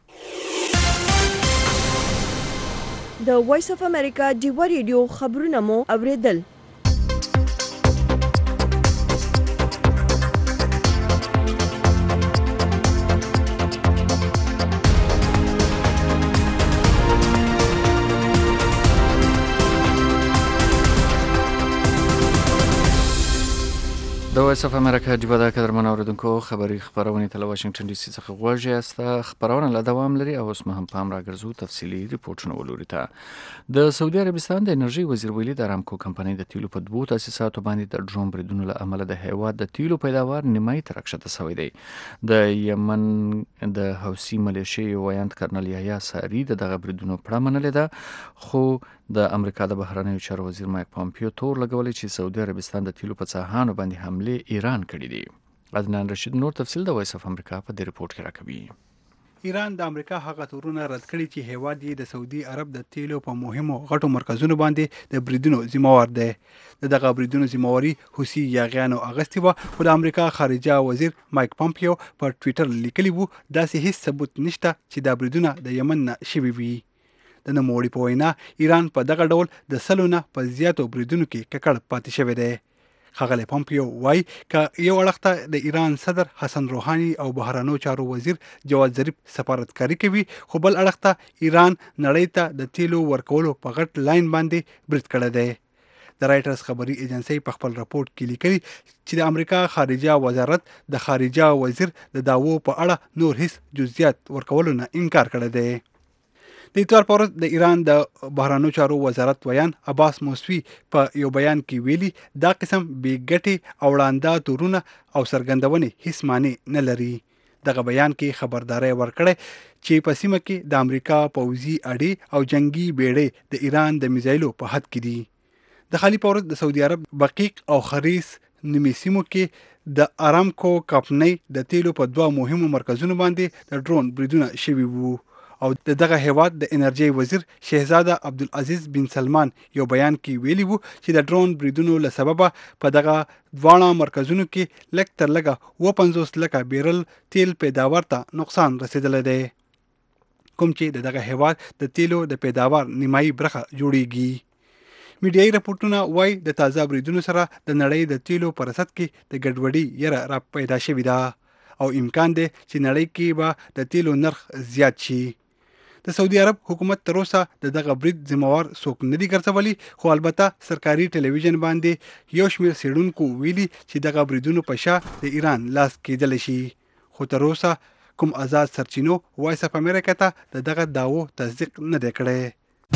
د وایس اف امریکا ډیوه ریډیو خبرونه مو اوریدل. د وایس اف امریکا ډیوه د قدرمن اوریدونکو خبري خبرونه ته له واشنگټن ډي سي څخه غواړي است خبرونه له دوام لري او اوس هم پام راګرځو تفصيلي ریپورتونه ولوري ته. د سعودي عربستان د انرژي وزیر ویلي د ارامکو کمپنۍ د تیلو په دوو تاسیساتو باندې د ډرون بریدونو له امله د هیواد د تیلو پیداوار نیمایي ته راکښته شوی دی. د یمن د حوثي ملیشې یو ویاند کرنل یحیی ساري د دغه بریدونو پړه منلې ده، خو د امریکا د بهرنیو چارو وزیر مایک پامپیو تور لګولې چې سعودي عربستان د تیلو په څاهانو باندې حمله ایران کړې دي. عدنان رشید نور تفصیل د وایس اف امریکا په دې ریپورت کې راکوي. ایران د امریکا هغه تورونه رد کړي چې هیواد یې د سعودي عرب د تیلو په مهمو غټو مرکزونو باندې د بریدونو ذمہوار دی. د دغه بریدونو ذمہواري حوثي یاغیانو اغستې وه، خو د امریکا خارجه وزیر مایک پامپیو په ټویټر لیکلی وو داسې هیڅ ثبوت نشته چې دا بریدونه د یمن نه شوي وي. د نوموړي په وینا ایران په دغه ډول د سلو نه په زیاتو بریدونو کې ککړ پاتې شوی دی. ښاغلی پامپیو وایي که یو اړخ ته د ایران صدر حسن روحاني او بهرنیو چارو وزیر جواد ظریف سفارتکاري کوي، خو بل اړخ ته ایران نړۍ ته د تیلو ورکولو په غټ لاین باندې برید کړی دی. د رایټرز خبري ایجنسۍ په خپل راپورټ کې لیکلي چې د امریکا خارجه وزارت د خارجه وزیر د دعوو په اړه نور هیڅ جزئیات ورکولو نه انکار کړی دی. د اتوار پر ورځ د ایران د بهرنیو چارو وزارت ویان عباس موسوي په یو بیان کې ویلي دا قسم بې ګټې او وړانده تورونه او څرګندونې هیڅ معنی نه لري. دغه بیان کې خبرداري ورکړې چې په سیمه کې د امریکا پوځي اډې او جنگي بیړۍ د ایران د میزایلو په حد کې دي. د خالي پر ورځ د سعودي عرب بقیق او خریس نیمې سیمو کې د ارامکو کمپنۍ د تیلو په دوه مهمو مرکزونو باندې د ډرون بریدونه شوي وو او د دغه هیواد د انرژي وزیر شهزاده عبدالعزیز بن سلمان یو بیان کې ویلي وو چې د ډرون بریدونو له سببه په دغه دواړه مرکزونو کې لږ تر لږه اووه پنځوس لکه بیرل تیل پیداوار ته نقصان رسیدلی دی، کوم چې د دغه هیواد د تیلو د پیداوار نیمایي برخه جوړیږي. میډیایي راپورټونه وایي د تازه بریدونو سره د نړۍ د تیلو په رصد کې د ګډوډۍ یره را پیدا شوې ده او امکان دی چې نړۍ کې به د تیلو نرخ زیات شي. د سعودي عرب حکومت تر اوسه د دغه برید ذمہوار څوک نه دي ګرځولي، خو البته سرکاري ټلویزیون باندې یو شمېر څېړونکو ویلي چې دغه بریدونو په شا د ایران لاس کېدلی شي، خو تر اوسه کوم آزاد سرچینو وایس اف امریکا ته د دغه دعوو تصدیق نه دی کړی.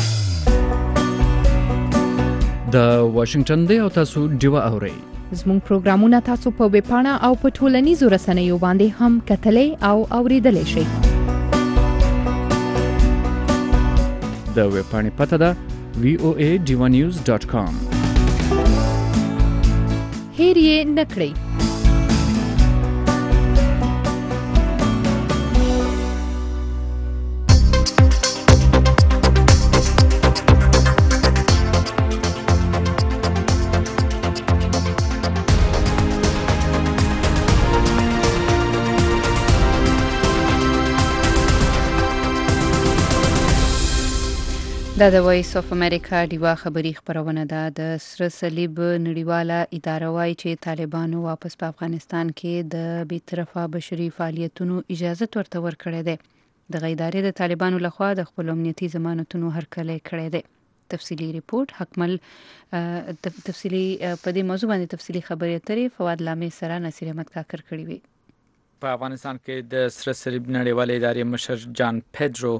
د واشنگټن دی او تاسو ډیوه اورئ. زموږ پروګرامونه تاسو په ویب پاڼه او په ټولنیزو رسنیو باندې هم کتلی او اوریدلی شئ. د ویب پاڼې پته ده وی او ای ډیوه نیوز ډاټ کام. هیر یې نه کړئ. دا د وایس اف امریکا ډیوه خبري خبرونه ده. د سره صلیب نړیواله اداره وايي چې طالبانو واپس په افغانستان کې د بیطرفه بشري فعالیتونو اجازه ورته ورکړې ده. د ادارې د طالبانو لخوا د خپل امنیتي ضمانتونو هرکلی کړی دی. تفصیلی ریپورت حکمل تفصیلی په دې موضوع باندې تفصیلی خبرې اترې فواد لامې سره نصیر احمد کاکر کړی وي. په افغانستان کې د سره صلیب نړیوالې ادارې مشر جان پیدرو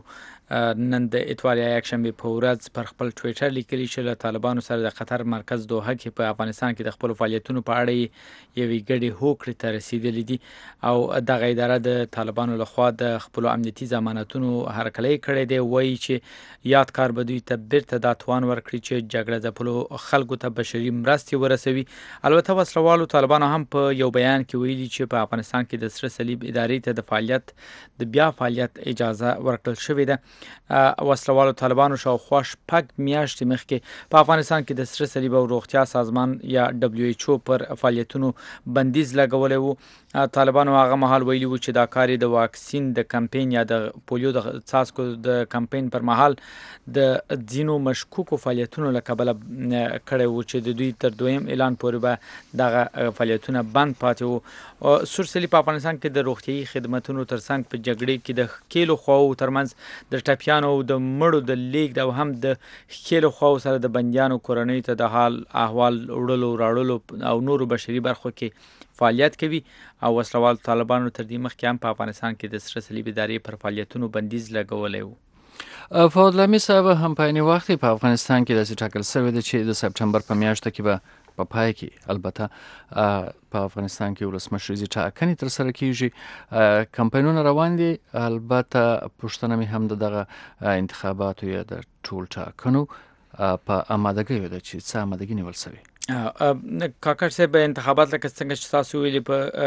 نن د اتوار یا یکشنبه په ورځ پر خپل ټویټر لیکلي چې له طالبانو سره د قطر مرکز دوحه کې په افغانستان کې د خپل فعالیتونو په اړه یوې ګډې هوکړې ته رسیدلې دي او دغه اداره د طالبانو لخوا د خپل امنیتي ضمانتونو هرکلی کړی دی، وایي چې یاد کار به دوی ته بیرته دا توان ورکړي چې جګړه ځپلو خلکو ته بشري مرستې ورسوي. البته وسلوالو طالبانو هم په یو بیان کې ویلي چې په افغانستان کې د سره صلیب ادارې ته د فعالیت د بیا فعالیت اجازه ورکړل شوې ده. وسلوالو طالبانو شاوخوا شپږ میاشتې مخکې په افغانستان کې د سره صلیب او روغتیا سازمان یا دبلیو ایچ او پر فعالیتونو بندیز لګولی وو. طالبانو هغه مهال ویلي وو چې دا کار د واکسین د کمپین یا د پولیو د څاڅکو د کمپین پر مهال د ځینو مشکوکو فعالیتونو له کبله کړی وو چې د دوی تر دویم اعلان پورې به دغه فعالیتونه بند پاتې وو. سور صلیب په افغانستان کې د روغتیایي خدمتونو ترڅنګ په جګړې کې د ښکیلو خواو ترمنځ د ټپیانو او د مړو د لیږد او هم د ښکیلو خواو سره د بندیانو کورنۍ ته د حال احوال وړلو راوړلو او نورو بشري برخو کې فعالیت کوي. او وسلوال طالبانو تر دې مخکې هم په افغانستان کې د سره صلیب ادارې پر فعالیتونو بندیز لګولی وو. فواد لامي صاحب هم په عین وخت په افغانستان کې داسې ټاکل شوی دی چې د سپټمبر په میاشت کې به په پای کې البته په افغانستان کې ولسمشریزي ټاکنې تر سره کیږي، کمپاینونه روان دي. البته پوښتنه مې هم دغه انتخاباتو یا د ټول ټاکنو په آمادګۍ ده چې څه آمادګي نیول شوی. کاکړ صاحب انتخابات لکه څنګه چې تاسو ویلي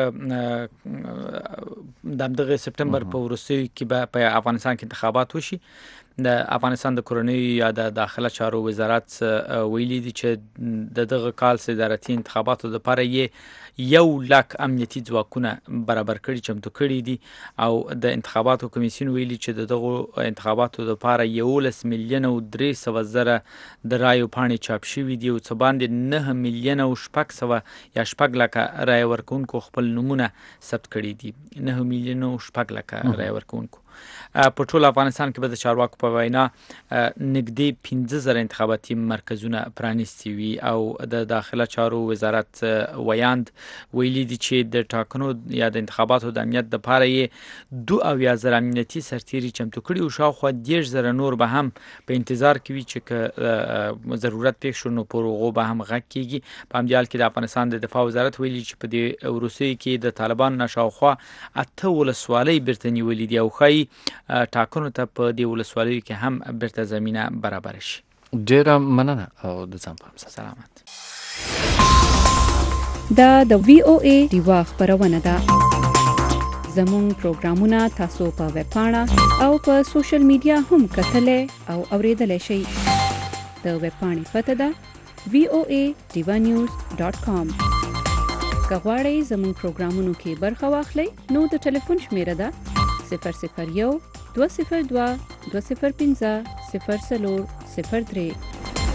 په د دغه سپټمبر په وروستیو کې به په افغانستان کې انتخابات وشي. د افغانستان د کورنۍ یا د داخله چارو وزارت ویلي دي چې د دغه کال صدارتي انتخاباتو لپاره یې یو لک امنیتي ځواکونه برابر کړي چمتو کړي دي او د انتخاباتو کمیسیون ویلي چې د دغه انتخاباتو لپاره یولس میلیون او درې سوه زره د رایو پاڼې چاپ شوي دي او څه باندې نه میلیون او شپږ سوه یا شپږ لکه رای ورکوونکو خپل نومونه ثبت کړي دي. نه میلیون او شپږ لکه رای ورکوونکو په ټول افغانستان کې به د چارواکو په وینا نږدې پنځه زره انتخاباتي مرکزونه پرانیستي وي او د داخله چارو وزارت ویاند ویلي دي چې د ټاکنو یا د انتخاباتو د امنیت دپاره یې دوه اویا زره امنیتي سرتیري چمتو کړي او شاوخوا دېرش زره نور به هم په انتظار کې وي چې که ضرورت پېښ شو نو پر هغو به هم غږ کېږي. په همدې حال کې د افغانستان د دفاع وزارت ویلي چې په دې وروستیو کې د طالبانو نه شاوخوا اته ولسوالۍ بیرته نیولي دي او ښایي ټاکنو ته په دې ولسوالیو کې هم بیرته زمینه برابر شي. ډیره مننه او د ځان په سلامت. دا د وی او ای دیوا خبرونه ده. زموږ پروګرامونه تاسو په ویب پاڼه او په سوشل میډیا هم کتلای او اوریدلای شئ. د ویب پاڼې پته ده وی او ای دیوا نیوز ډاټ کام. که غواړئ زموږ پروګرامونو کې برخه واخلئ نو د ټلیفون شمیره ده صفر صفر یو دوه صفر دوه دوه صفر پنځه صفر څلور صفر درې.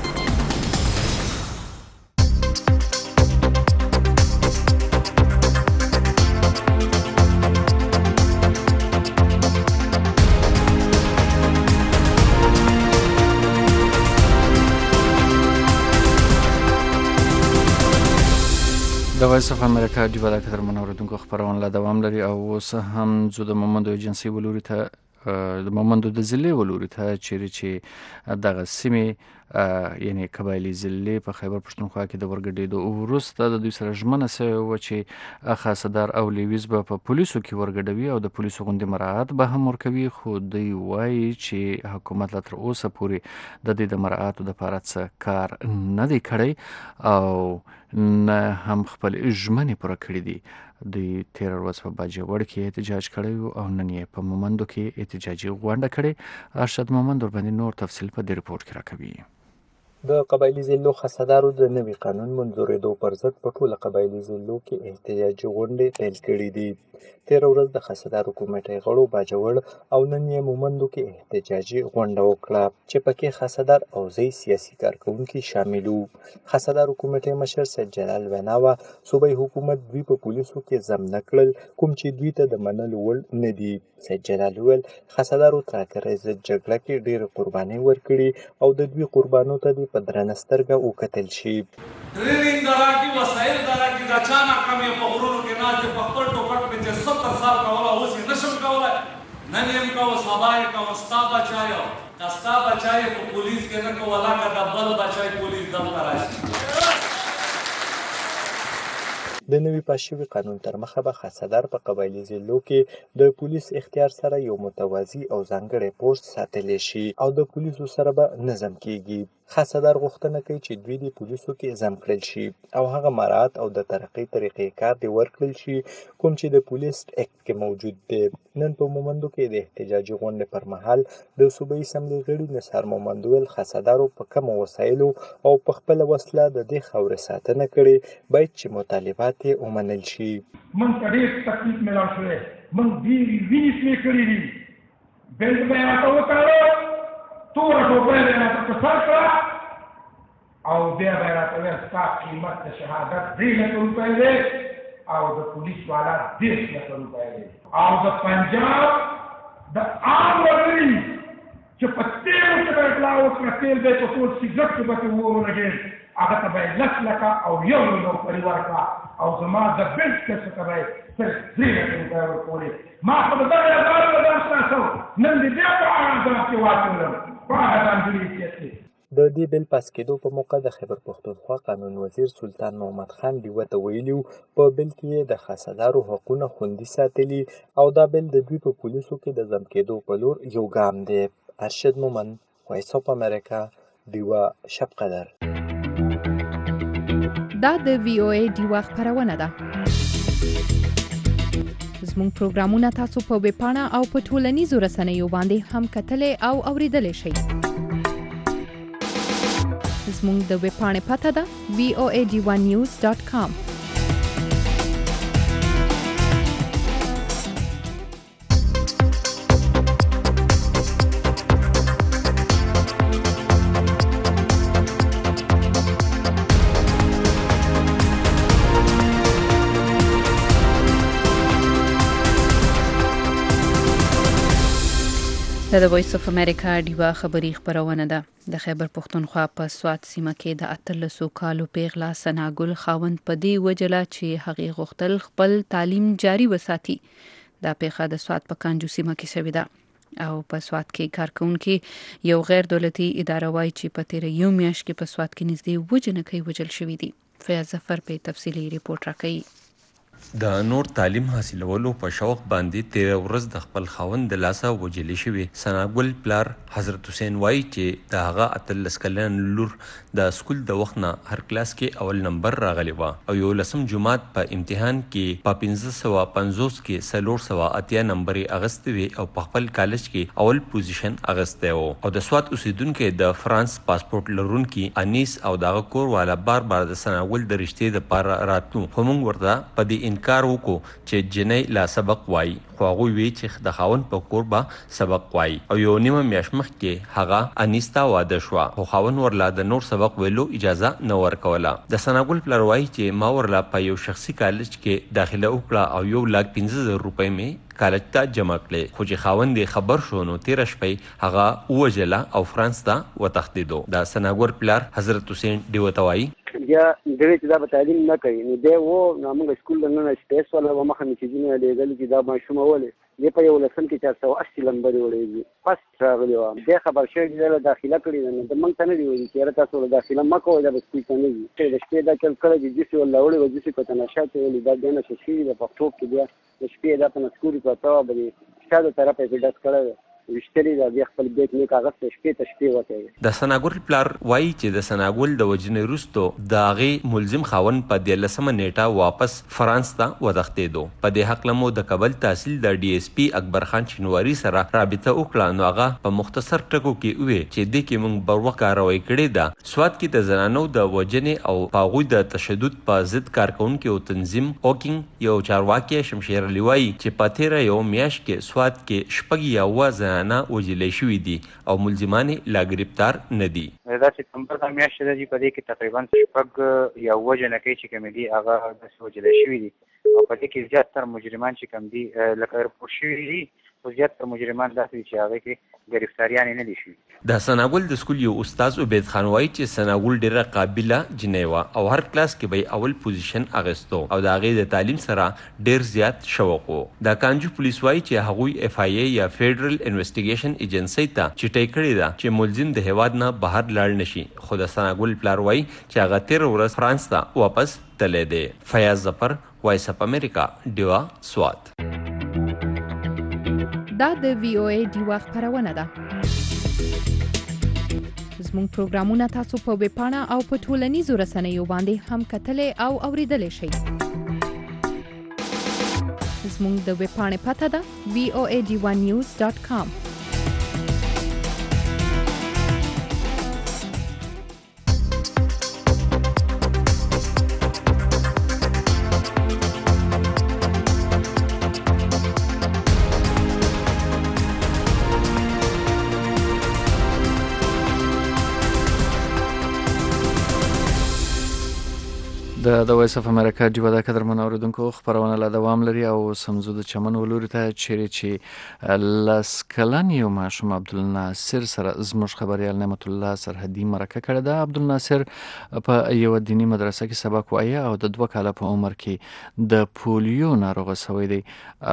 د وایس اف امریکا ډیوا د قدرمنو اوریدونکو خبرونه لا دوام لري او اوس هم زه د مومندو ایجنسی ولوري ته د مومندو د ضلع ولوري ته چیرې چې دغه سیمې یعنی قبایلی ضلع په خیبر پښتونخوا کې د ورګډېدو وروسته د دوی سره ژمنه شوې وه چې خاصدار او لیویز به په پولیسو کې ورګډوي او د پولیسو غوندې مراعات به هم ورکوي، خو دوی وایي چې حکومت لا تر اوسه پورې د دې د مراعاتو دپاره څه کار نه دی کړی او نه هم خپل ژمنې پوره کړي دي. دوی تېره ورځ په باجوړ کې احتجاج کړی او نن یې په مومندو کې احتجاجي غونډه کړې. ارشد مومند ورباندې نور تفصیل په دې رپورټ کې راکوي. د قبایلي ضلعو خاصدارو د نوي قانون منظورېدو پر ضد په ټوله قبایلي ضلعو کې احتجاجي غونډې پیل کړي دي. تېره ورځ د خاصدارو کمیټې غړو باجوړ او نن یې مومندو کې احتجاجي غونډه وکړه چې پکې خاصدار او ځای سیاسي کارکوونکي شامل وو. خاصدارو کمیټې مشر سید جلال وینا وه صوبایي حکومت دوی په پولیسو کې ضم نه کړل کوم چې دوی ته د منلو وړ نه دي. سید جلال وویل خاصدارو ترهګرۍ ضد جګړه کې ډېرې قربانۍ ورکړي او د دوی قربانو ته دې په درنه سترګه وکتل شي. ټریننګ دا راکړي، وسایل دا راکړي، دا چا ناکام یې په غرونو کې ناست دی په خپل ټوپک مې چې ستر سال کولی اوس یې نشم کولی. نن یم کوه سبا یې کوه ستا بچی یم که ستا بچی یې په پولیس کې نه کوه لکه د بل بچی پولیس دلته راشي. د نوي پاس شوي قانون تر مخه به خاصدار په قبایلي ضلعو کې د پولیس اختیار سره یو متوازي او ځانګړی پوسټ ساتلی شي او د پولیسو سره به نظم کیږي. خاصدار غوښتنه کوي چې دوی د پولیسو کې ضم کړل شي او هغه مراعات او د ترقۍ طریقې کار دې ورکړل شي کوم چې د پولیس اکټ کې موجود دی. نن په مومندو کې د احتجاجي غونډې پر مهال د صوبایي اسمبلۍ غړي نثار مومند ویل خاصدارو په کمو وسایلو او په خپله وسله د دې خاورې ساتنه کړې باید چې مطالبات یې ومنل شي. موږ ته ډېر تکلیف میلاو شوی، موږ ډېرې وینې سرې کړې دي، بیلټ به یې راته وتړه، توره ټوپۍ به یې راته په سر کړه او بیا به یې راته ویل ستا قیمت د شهادت درې لکه روپۍ دی او د پولیس والا دېرش لکه روپۍ دی او د پنجاب د عام وګړي چې په تیلو کې به اطلاع وکړه تیل به یې په ټول سګرټ کې به ترې ولګېد هغه ته به یې لس لکه او یو یو نوکري ورکړه او زما د بېلټ کسو ته به یې صرف درې لکه روپۍ ورکولې. ما خو د دغه عدالت له ځان خلاصو، نن دې بیا په هغه عدالت کې واچولم په هغه ځانګړي حیثیت کې. د دې بل پاس کېدو په موقع د خیبر پښتونخوا قانون وزیر سلطان محمد خان ډیوه ته ویلي په بل کې د خاصدارو حقونه خوندي ساتلي او دا بل د دوی په پولیسو کې د ضم کېدو په لور یو ګام دی. ارشد مومند، وایس اف امریکا، ډیوه شب قدر. دا د وی او ای ډیوه خپرونه ده. زموږ پروګرامونه تاسو په ویب پاڼه او په ټولنیزو رسنیو باندې هم کتلی او اوریدلی شئ. زموږ د ویب پاڼې پته ده وی او ای ډي ون نیوز ډاټ کام. د وایس اف امریکا ډیوا خبری خبرونه ده. د خیبر پښتونخوا په سوات سیمه کې د اتلسو کالو پیغله سناګل خاوند په دې وجله چې هغې غوښتل خپل تعلیم جاری وساتي. دا پیښه د سوات په کانجو سیمه کې شوې ده او په سوات کې کارکونکي یو غیر دولتي اداره وایي چې په تیر یو میاشت کې په سوات کې نږدې اووه جنکۍ وژل شوي دي. فیاض ظفر په تفصیلي ریپورت راکوي. د نور تعلیم حاصلولو په شوق باندې تیر ورځ د خپل خاوند د لاسه وجلې شوې سناګل پلار حضرت حسین وایي چې د هغه اتلس کلن لور د سکول د وخت نه هر کلاس کې اول نمبر راغلی و او یو لسم جماعت په امتحان کې په پنځه سوه پنځوس کې څلور سوه اتیا نمبر یې اخیستی وي او په خپل کالج کې اول پوزیشن اخیستی و او د سوات اوسیدونکي د فرانس پاسپورت لرونکي انیس او دغه کور والا بار بار د سناګل د رشتې دپاره راتلو خو موږ ورته په دې انکار وکړو چې جنۍ لا سبق وایي خو هغوی وی چې د خاوند په کور به سبق وایي او یو نیمه میاشت مخکې هغه انیس ته واده شوه خو خاوند ورله د نور سبق ویلو اجازه نه ورکوله. د سناګل پلار وایي چې ما ورله په یو شخصي کالج کې داخله وکړه او یو لاک پنځه زره روپۍ مې کالج ته جمع کړې خو چې خاوند یې خبر شو نو تېره شپه هغه ووژله او فرانس ته وتښتېدو. د سناګل پلار حضرت حسین ډیوه ته وایي بیا دوی چې دا به تعلیم نه کوي نو دی و نو موږ سکول نه نه سپیس ولا به مخه مې چې ځینې لېږلي چې دا ماشومه ولې دی په یو لسم کې چار سوه اسی لمبرې وړېږي فسټ راغلی وم بیا خبر شوی چې دا داخله کړې ده نو د موږ ته نه دي ویلي چې یاره تاسو له داخله مه کوئ دا به سکول ته نه ځي د شپې دا کل کله چې جوسې ورله وړې وه جوسې په تناشا کې ولې دا بیا نشه شوي د پښتو کې بیا د شپې دا په نسکوري پرته وه به د شا د طرفه یې ډس کړی ده وشتري دا بیا خپل بیت نه کاغذ ته شپې ته شپې وته. د سناګل پلار وایي چې د سناګل د وجنې وروسته د هغې ملزم خاوند په دیارلسمه نیټه واپس فرانس ته وتښتېدو. په دې هکله مو د کابل تحصیل د ډي اس پي اکبر خان شینواري سره رابطه وکړه نو هغه په مختصر ټکو کې وویل چې دې کې موږ بر وخت کاروایی کړې ده. سوات کې د زنانو د وجنې او په هغوی د تشدد په ضد کارکوونکي او تنظیم هوکینګ یو چارواکي شمشیر علي وایي چې په تېره یو میاشت کې سوات کې شپږ یا اووه نه وجلې شوي دي او ملزمان لا گرفتار نه دي. دا سپتمبر د میاشتې ده چې په دې کې تقریبا شپږ یا اووه جنکۍ چې کومې دي هغه داسې وجلې شوي دي او په دې کې زیاتره مجرمان چې کوم دي لکه رپورټ شوي دي خو زیات تر مجرمان داسې دي چې هغې کې ګرفتاریانې نه دي شوي. د ثناګل د سکول یو استاد عبید خان وایي چې ثناګل ډېره قابله جنۍ وه او هر کلاس کې به یې اول پوزیشن اخیستو او د هغې د تعلیم سره ډېر زیات شوق و. د کانجو پولیس وایي چې هغوی اف آی ای یا فیډرل انویسټیګیشن ایجنسۍ ته چټۍ کړې ده چې ملزم د هیواد نه بهر لاړ نشي، خو د ثناګل پلار وایي چې هغه تېره ورځ فرانس ته واپس تللی دی. فیاض ظفر، وایس اف امریکا، ډیوا سوات. دا د وی او ای ډیوا خپرونه ده. زموږ پروګرامونه تاسو په ویب پاڼه او په ټولنیزو رسنیو باندې هم کتلی او اوریدلی شئ. زموږ د ویب پاڼې پته ده وی او ای ډیوا نیوز ډاټ کام. د د وایس اف امریکا ډیوا د قدرمن اوریدونکو خبرونه لا دوام لري او سمزو د چمن ولوري ته چیرې چې لاس کلن یو ماشوم عبدالناصر سره زموږ خبريال نعمت الله سرحدي مرکه کړې ده. عبدالناصر په یو دینی مدرسه کې سبق وایي او د دوه کاله په عمر کې د پولیو ناروغه شوی دی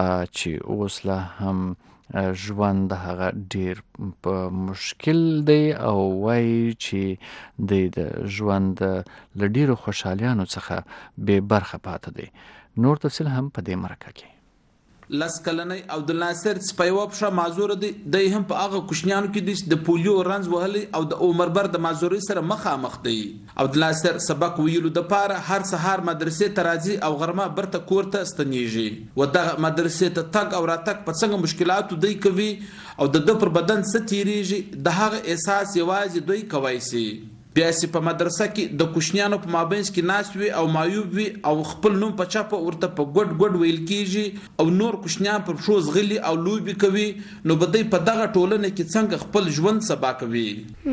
چې اوس لا هم ژوند د هغه ډیر په مشکل دی او وایي چې د ژوند له ډیرو خوشحالیانو څخه بې برخه پاتې دی. نور تفصیل هم په دې مرکه کې. لس کلنی عبدالناصر سپیوا پښه معذور دی، دی هم په هغه کوشنیانو کې دی د پولیو رنځ وهلی او د عمر بر د معذورۍ سره مخامخ دی. عبدالناصر سبق ویلو د پاره هر سهار مدرسې ته راځي او غرمه برته کور ته ستنیږي و دغه مدرسې ته تګ او راتګ په څنګه مشکلاتو دی کوي او د د پر بدن څه تیریږي د هغه احساس یوازې دوی کوي سي. بیا سي په مدرسه کې د کوشنیانو په مابینس کې ناس وي او مایوب وي او خپل نوم په چاپه ورته په ګډ ګډ ویل کیږي او نور کوشنیان پر شو زغلي او لوبي کوي. نو بده په دغه ټولنه کې څنګه خپل ژوند سبا کوي.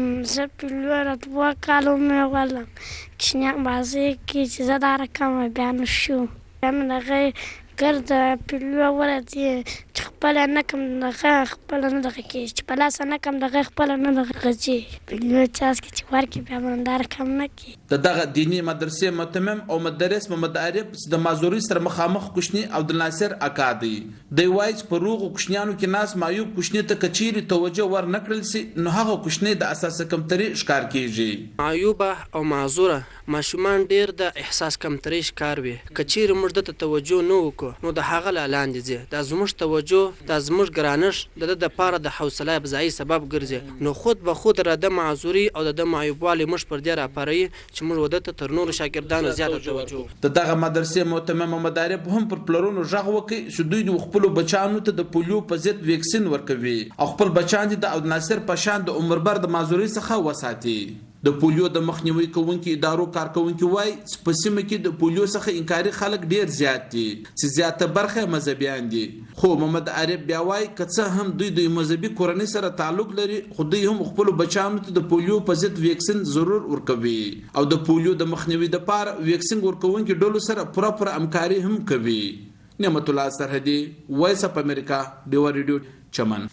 زه په لور دوه کالو مې ولم کوشنیان بازي کې چې زه دا رقم بیان شو هم دغه ګرد په ولې چې خپل نه کوم دغه خپل نه دغه کې چې په لاس نه کوم دغه خپل نه دغه غږی په لور چاس کې چې ورکی بیا مندار کم نه کی. د دغه دینی مدرسې متمم او مدرس محمد عارف د معذوري سره مخامخ کوشنی عبدالناصر اکادي دی وایي په روغ کوشنیانو کې ناس مایوب کوشنی ته کچيري توجه ور نکړل سي نو هغه کوشنی د اساسه کمتري ښکار کیږي. معیوبه او معذوره ماشومان ډیر د احساس کمتري ښکار وي کچيري مرده ته توجه نه وکړو نو د هغه لاندې ځي د زموږ توجه د زموږ ګرانش د د لپاره د حوصله افزایی سبب ګرځي نو خود به خود را د معذوري او د معیوبوالي مش پر دی راپاري چې موږ ودته تر نور شاګردانو زیاته توجه. د دغه مدرسې متمم محمد عارف هم پر پلرونو ژغ وکي چې دوی د خپل بچانو ته د پولیو په ضد ویکسین ورکوي او خپل بچان د عبدالناصر په شان د عمر بر د معذوري څخه وساتي. د پولیو د مخنیوي کوونکو ادارو کارکونکو وای په سیمه کې د پولیو څخه انکاري خلک ډیر زیات دي چې زیاته برخه مذهبيان دي. خو محمد عارف بیا وای کڅه هم دوی د مذهبي کورنۍ سره تعلق لري خو دوی هم خپل بچانو ته د پولیو په ضد ویکسین ضرور ورکوي او د پولیو د مخنیوي لپاره ویکسین ورکوونکو ډلو سره پوره پوره همکاري هم کوي. نعمت الله سرحدي، وایس اف امریکا، ډیوا ریډیو، چمن.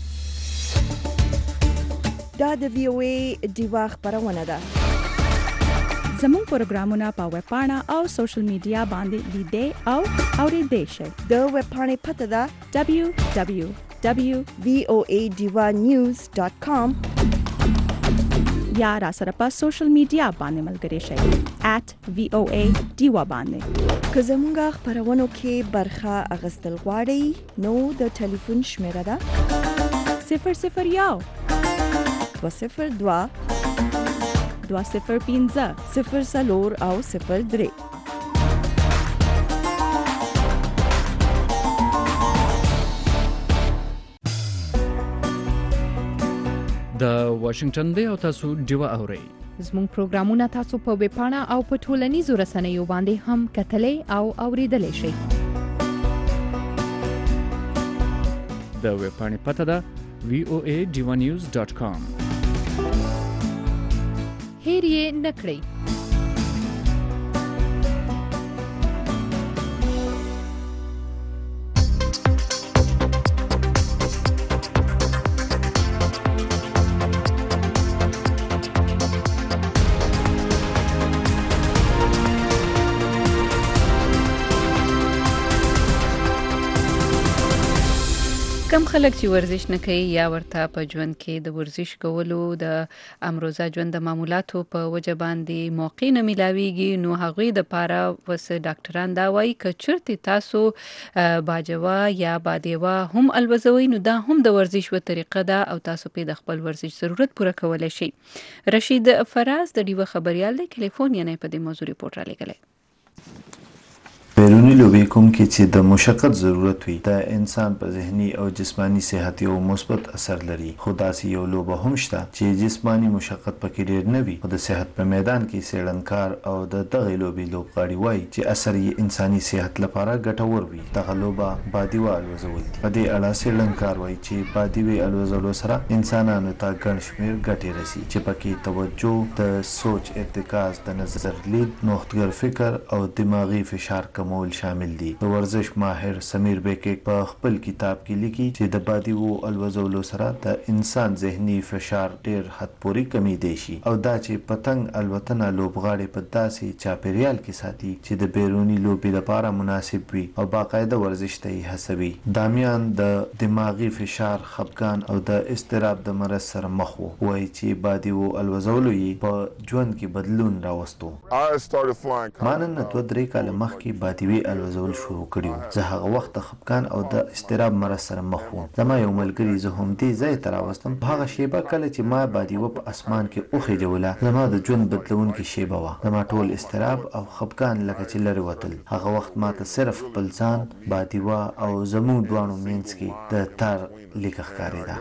دا د وی او ای ډیوا خبرونه ده. زموږ پروګرامونه په ویب پاڼه او سوشل میډیا باندې لیدئ او اوریدئ شئ. د ویب پاڼې پته ده دبلیو دبلیو دبلیو وی او ای ډیوا نیوز ډاټ کام یا را سره په سوشل میډیا باندې ملګري شئ ایٹ وی او ای ډیوا باندې. که زموږ خبرونو کې برخه اخیستل غواړئ نو د ټلیفون شمیره ده صفر صفر یو دو صفر دو دو صفر پنځه صفر څلور او صفر درې. د واشنگټن دی او تاسو ډیوا اورئ. زموږ پروګرامونه تاسو په ویب پاڼه او په ټولنیزو رسنیو باندې هم کتلی او اوریدلی شئ. د ویب پاڼې پته ده وی او ای ډیوا نیوز ډاټ کام. هیر یې نکړئ. کم خلک چې ورزش نه کوي یا ورته په ژوند کې د ورزش کولو د امروزه ژوند د معمولاتو په وجه باندې موقع نه ملاويږي، نو هغوی د پاره وس ډاکټران دا وایي که چېرته تاسو باجوا یا بادیوا هم الوزوي نو دا هم د ورزش و طریقه ده او تاسو په د خپل ورزش ضرورت پوره کولای شئ. رشید فراز د ډیوه خبريال د کالیفورنیا نه په دې موضوع ریپورت را لګلې. بیرونی لوبې کوم کې چې د مشقت ضرورت وي د انسان په ذهني او جسمانی صحت یو مثبت اثر لري، خو داسې یو لوبه هم شته چې جسمانی مشقت پکې ډېر نه وي خو د صحت په میدان کې څېړنکار او د دغې لوبې لوبغاړي وایي چې اثر یې انساني صحت لپاره ګټور وي. دغه لوبه بادیوه الوزول دي. په دې اړه څېړنکار وایي چې بادیوې الوزولو سره انسانانو ته ګڼ شمېر ګټې رسي چې پکې توجه، د سوچ ارتکاز، د نظر لید، نوښتګر فکر او دماغي فشار کم مول شامل دي. د ورزش ماهر سمیر بیکیک په خپل کتاب کې لیکي چې د بادیوو الوزولو سره د انسان ذهني فشار ډیر حد پورې کمیدای شي او دا چې پتنګ الوتنه لوبغاړي په داسې چاپیریال کې ساتي چې د بیرونی لوبې لپاره مناسب وي او باقاعده ورزش ته یې هڅوي. دامیان د دماغي فشار، خپګان او د اضطراب د مرض سره مخ وو. وایي چې بادیوو الوزولو یې په ژوند کې بدلون راوستو. ما نن دوه درې کاله مخکې بادیوې الوزول شروع کړیو. زه هغه وخت د خپګان او د اضطراب مرض سره مخ وم. زما یو ملګري زه هم دې ځای ته راوستم. هغه شیبه کله چې ما بادیوه په اسمان کې وخېجوله زما د ژوند بدلونکې شیبه وه. زما ټول اضطراب او خپګان لکه چې لرې وتل. هغه وخت ما ته صرف خپل ځان، بادیوه او زموږ دواړو منځ کې د تار لیکه ښکارېده.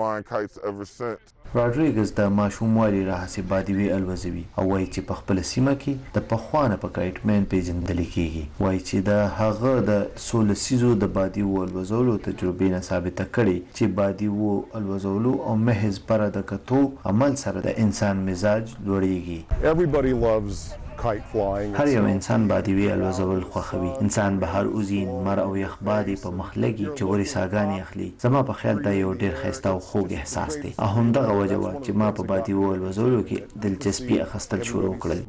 راډریګز د ماشوموالي راهیسې بادیوې الوزوي او وایي چې په خپله سیمه کې د پخوانه په ګایټمین پیژندل کېږي. وایي چې د هغه د څو لسیزو د بادیوو الوزولو تجربې نه ثابته کړې چې بادیوو الوزولو او محض پره د کتو عمل سره د انسان مزاج لوړیږي. هر یو انسان بادیوې الوزول خوښوي. انسان بهر وځي، لمر او یخ باد په مخ لګي، جوړې ساګانې اخلي. زما په خیال دا یو ډېر ښایسته او خوږ احساس دی. او همدغه وجه وه چې ما په بادیوو الوزولو کې دلچسپي اخیستل شروع کړل.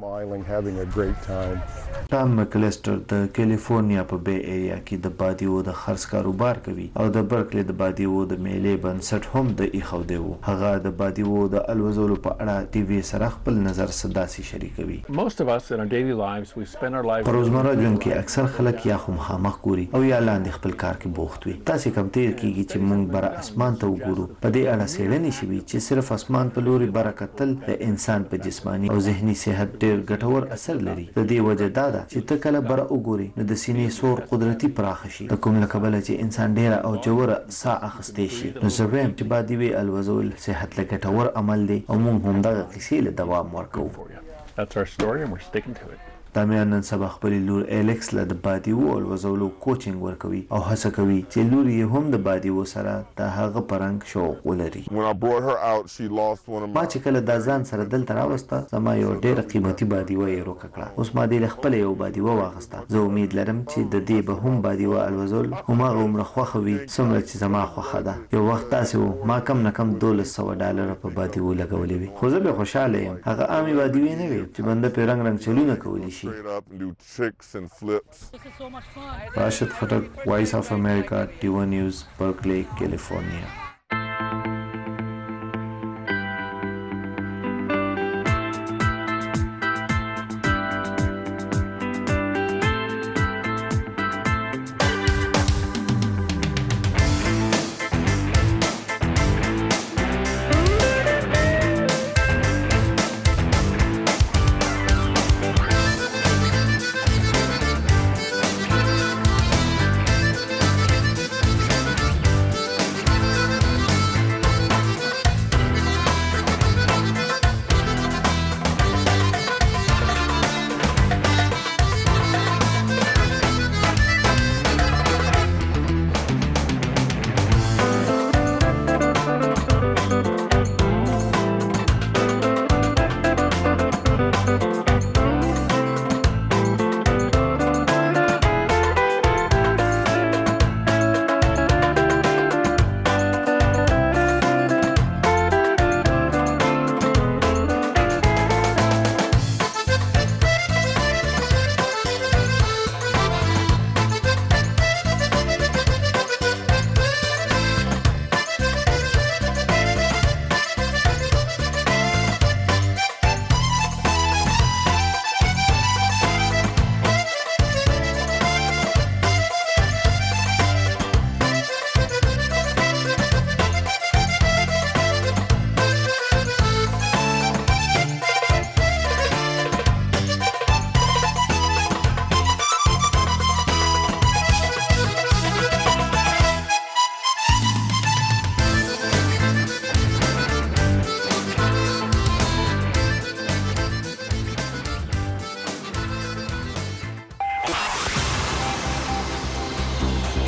ټام مکلسټر د کالیفورنیا په بی ایریا کې د بادیوو د خرڅ کاروبار کوي او د برکلي د بادیوو د میلې بنسټ هم د ایښودی و. هغه د بادیوو د الوزولو په اړه ټي وي سره خپل نظر سداسي شریکوي. په روزمره ژوند کې اکثر خلک یا خو مخامخ ګوري او یا لاندې خپل کار کې بوخت وي. تاسې کم تیر کېږي چې موږ بره اسمان ته وګورو. په دې اړه څېړنې شوي چې صرف اسمان په لوري بره کتل د انسان په جسماني او ذهني صحت ډېر ګټور اثر لري. د دې وجه دا ده چې ته کله بره وګورې نو د سینې سور قدرتي پراخه شي، د کوم له کبله چې انسان ډېره او جوړه ساه اخیستی شي. نو زه وایم چې بادیوې الوزول صحت له ګټور عمل دی او موږ همدغه کیسې له دوام ورکوو. That's our story and we're sticking to it. دامیان نن سبا خپلې لور ایلکس له د بادیوو الوزولو کوچینګ ورکوي او هڅه کوي چې لور یې هم د بادیوو سره د هغه په رنګ شوق ولري. ما چې کله دا ځان سره دلته راوسته زما یو ډېره قیمتي بادیوه یې روکه کړه. اوس ما دې له خپله یو بادیوه واخیسته. زه امید لرم چې د دې به هم بادیوه الوزول هماغه عمره خوښه وي څومره چې زما خوښه ده. یو وخت داسې و ما کم نه کم دولس سوه ډالره په بادیوو لګولې وي، خو زه بې خوشحاله یم. هغه عامې بادیوې نه وي چې بنده پرې رنګ رنګ چلونه کولی شي. راشد خټک، وایس اف امریکا، ټي وی نیوز، برکلی، کالیفورنیا.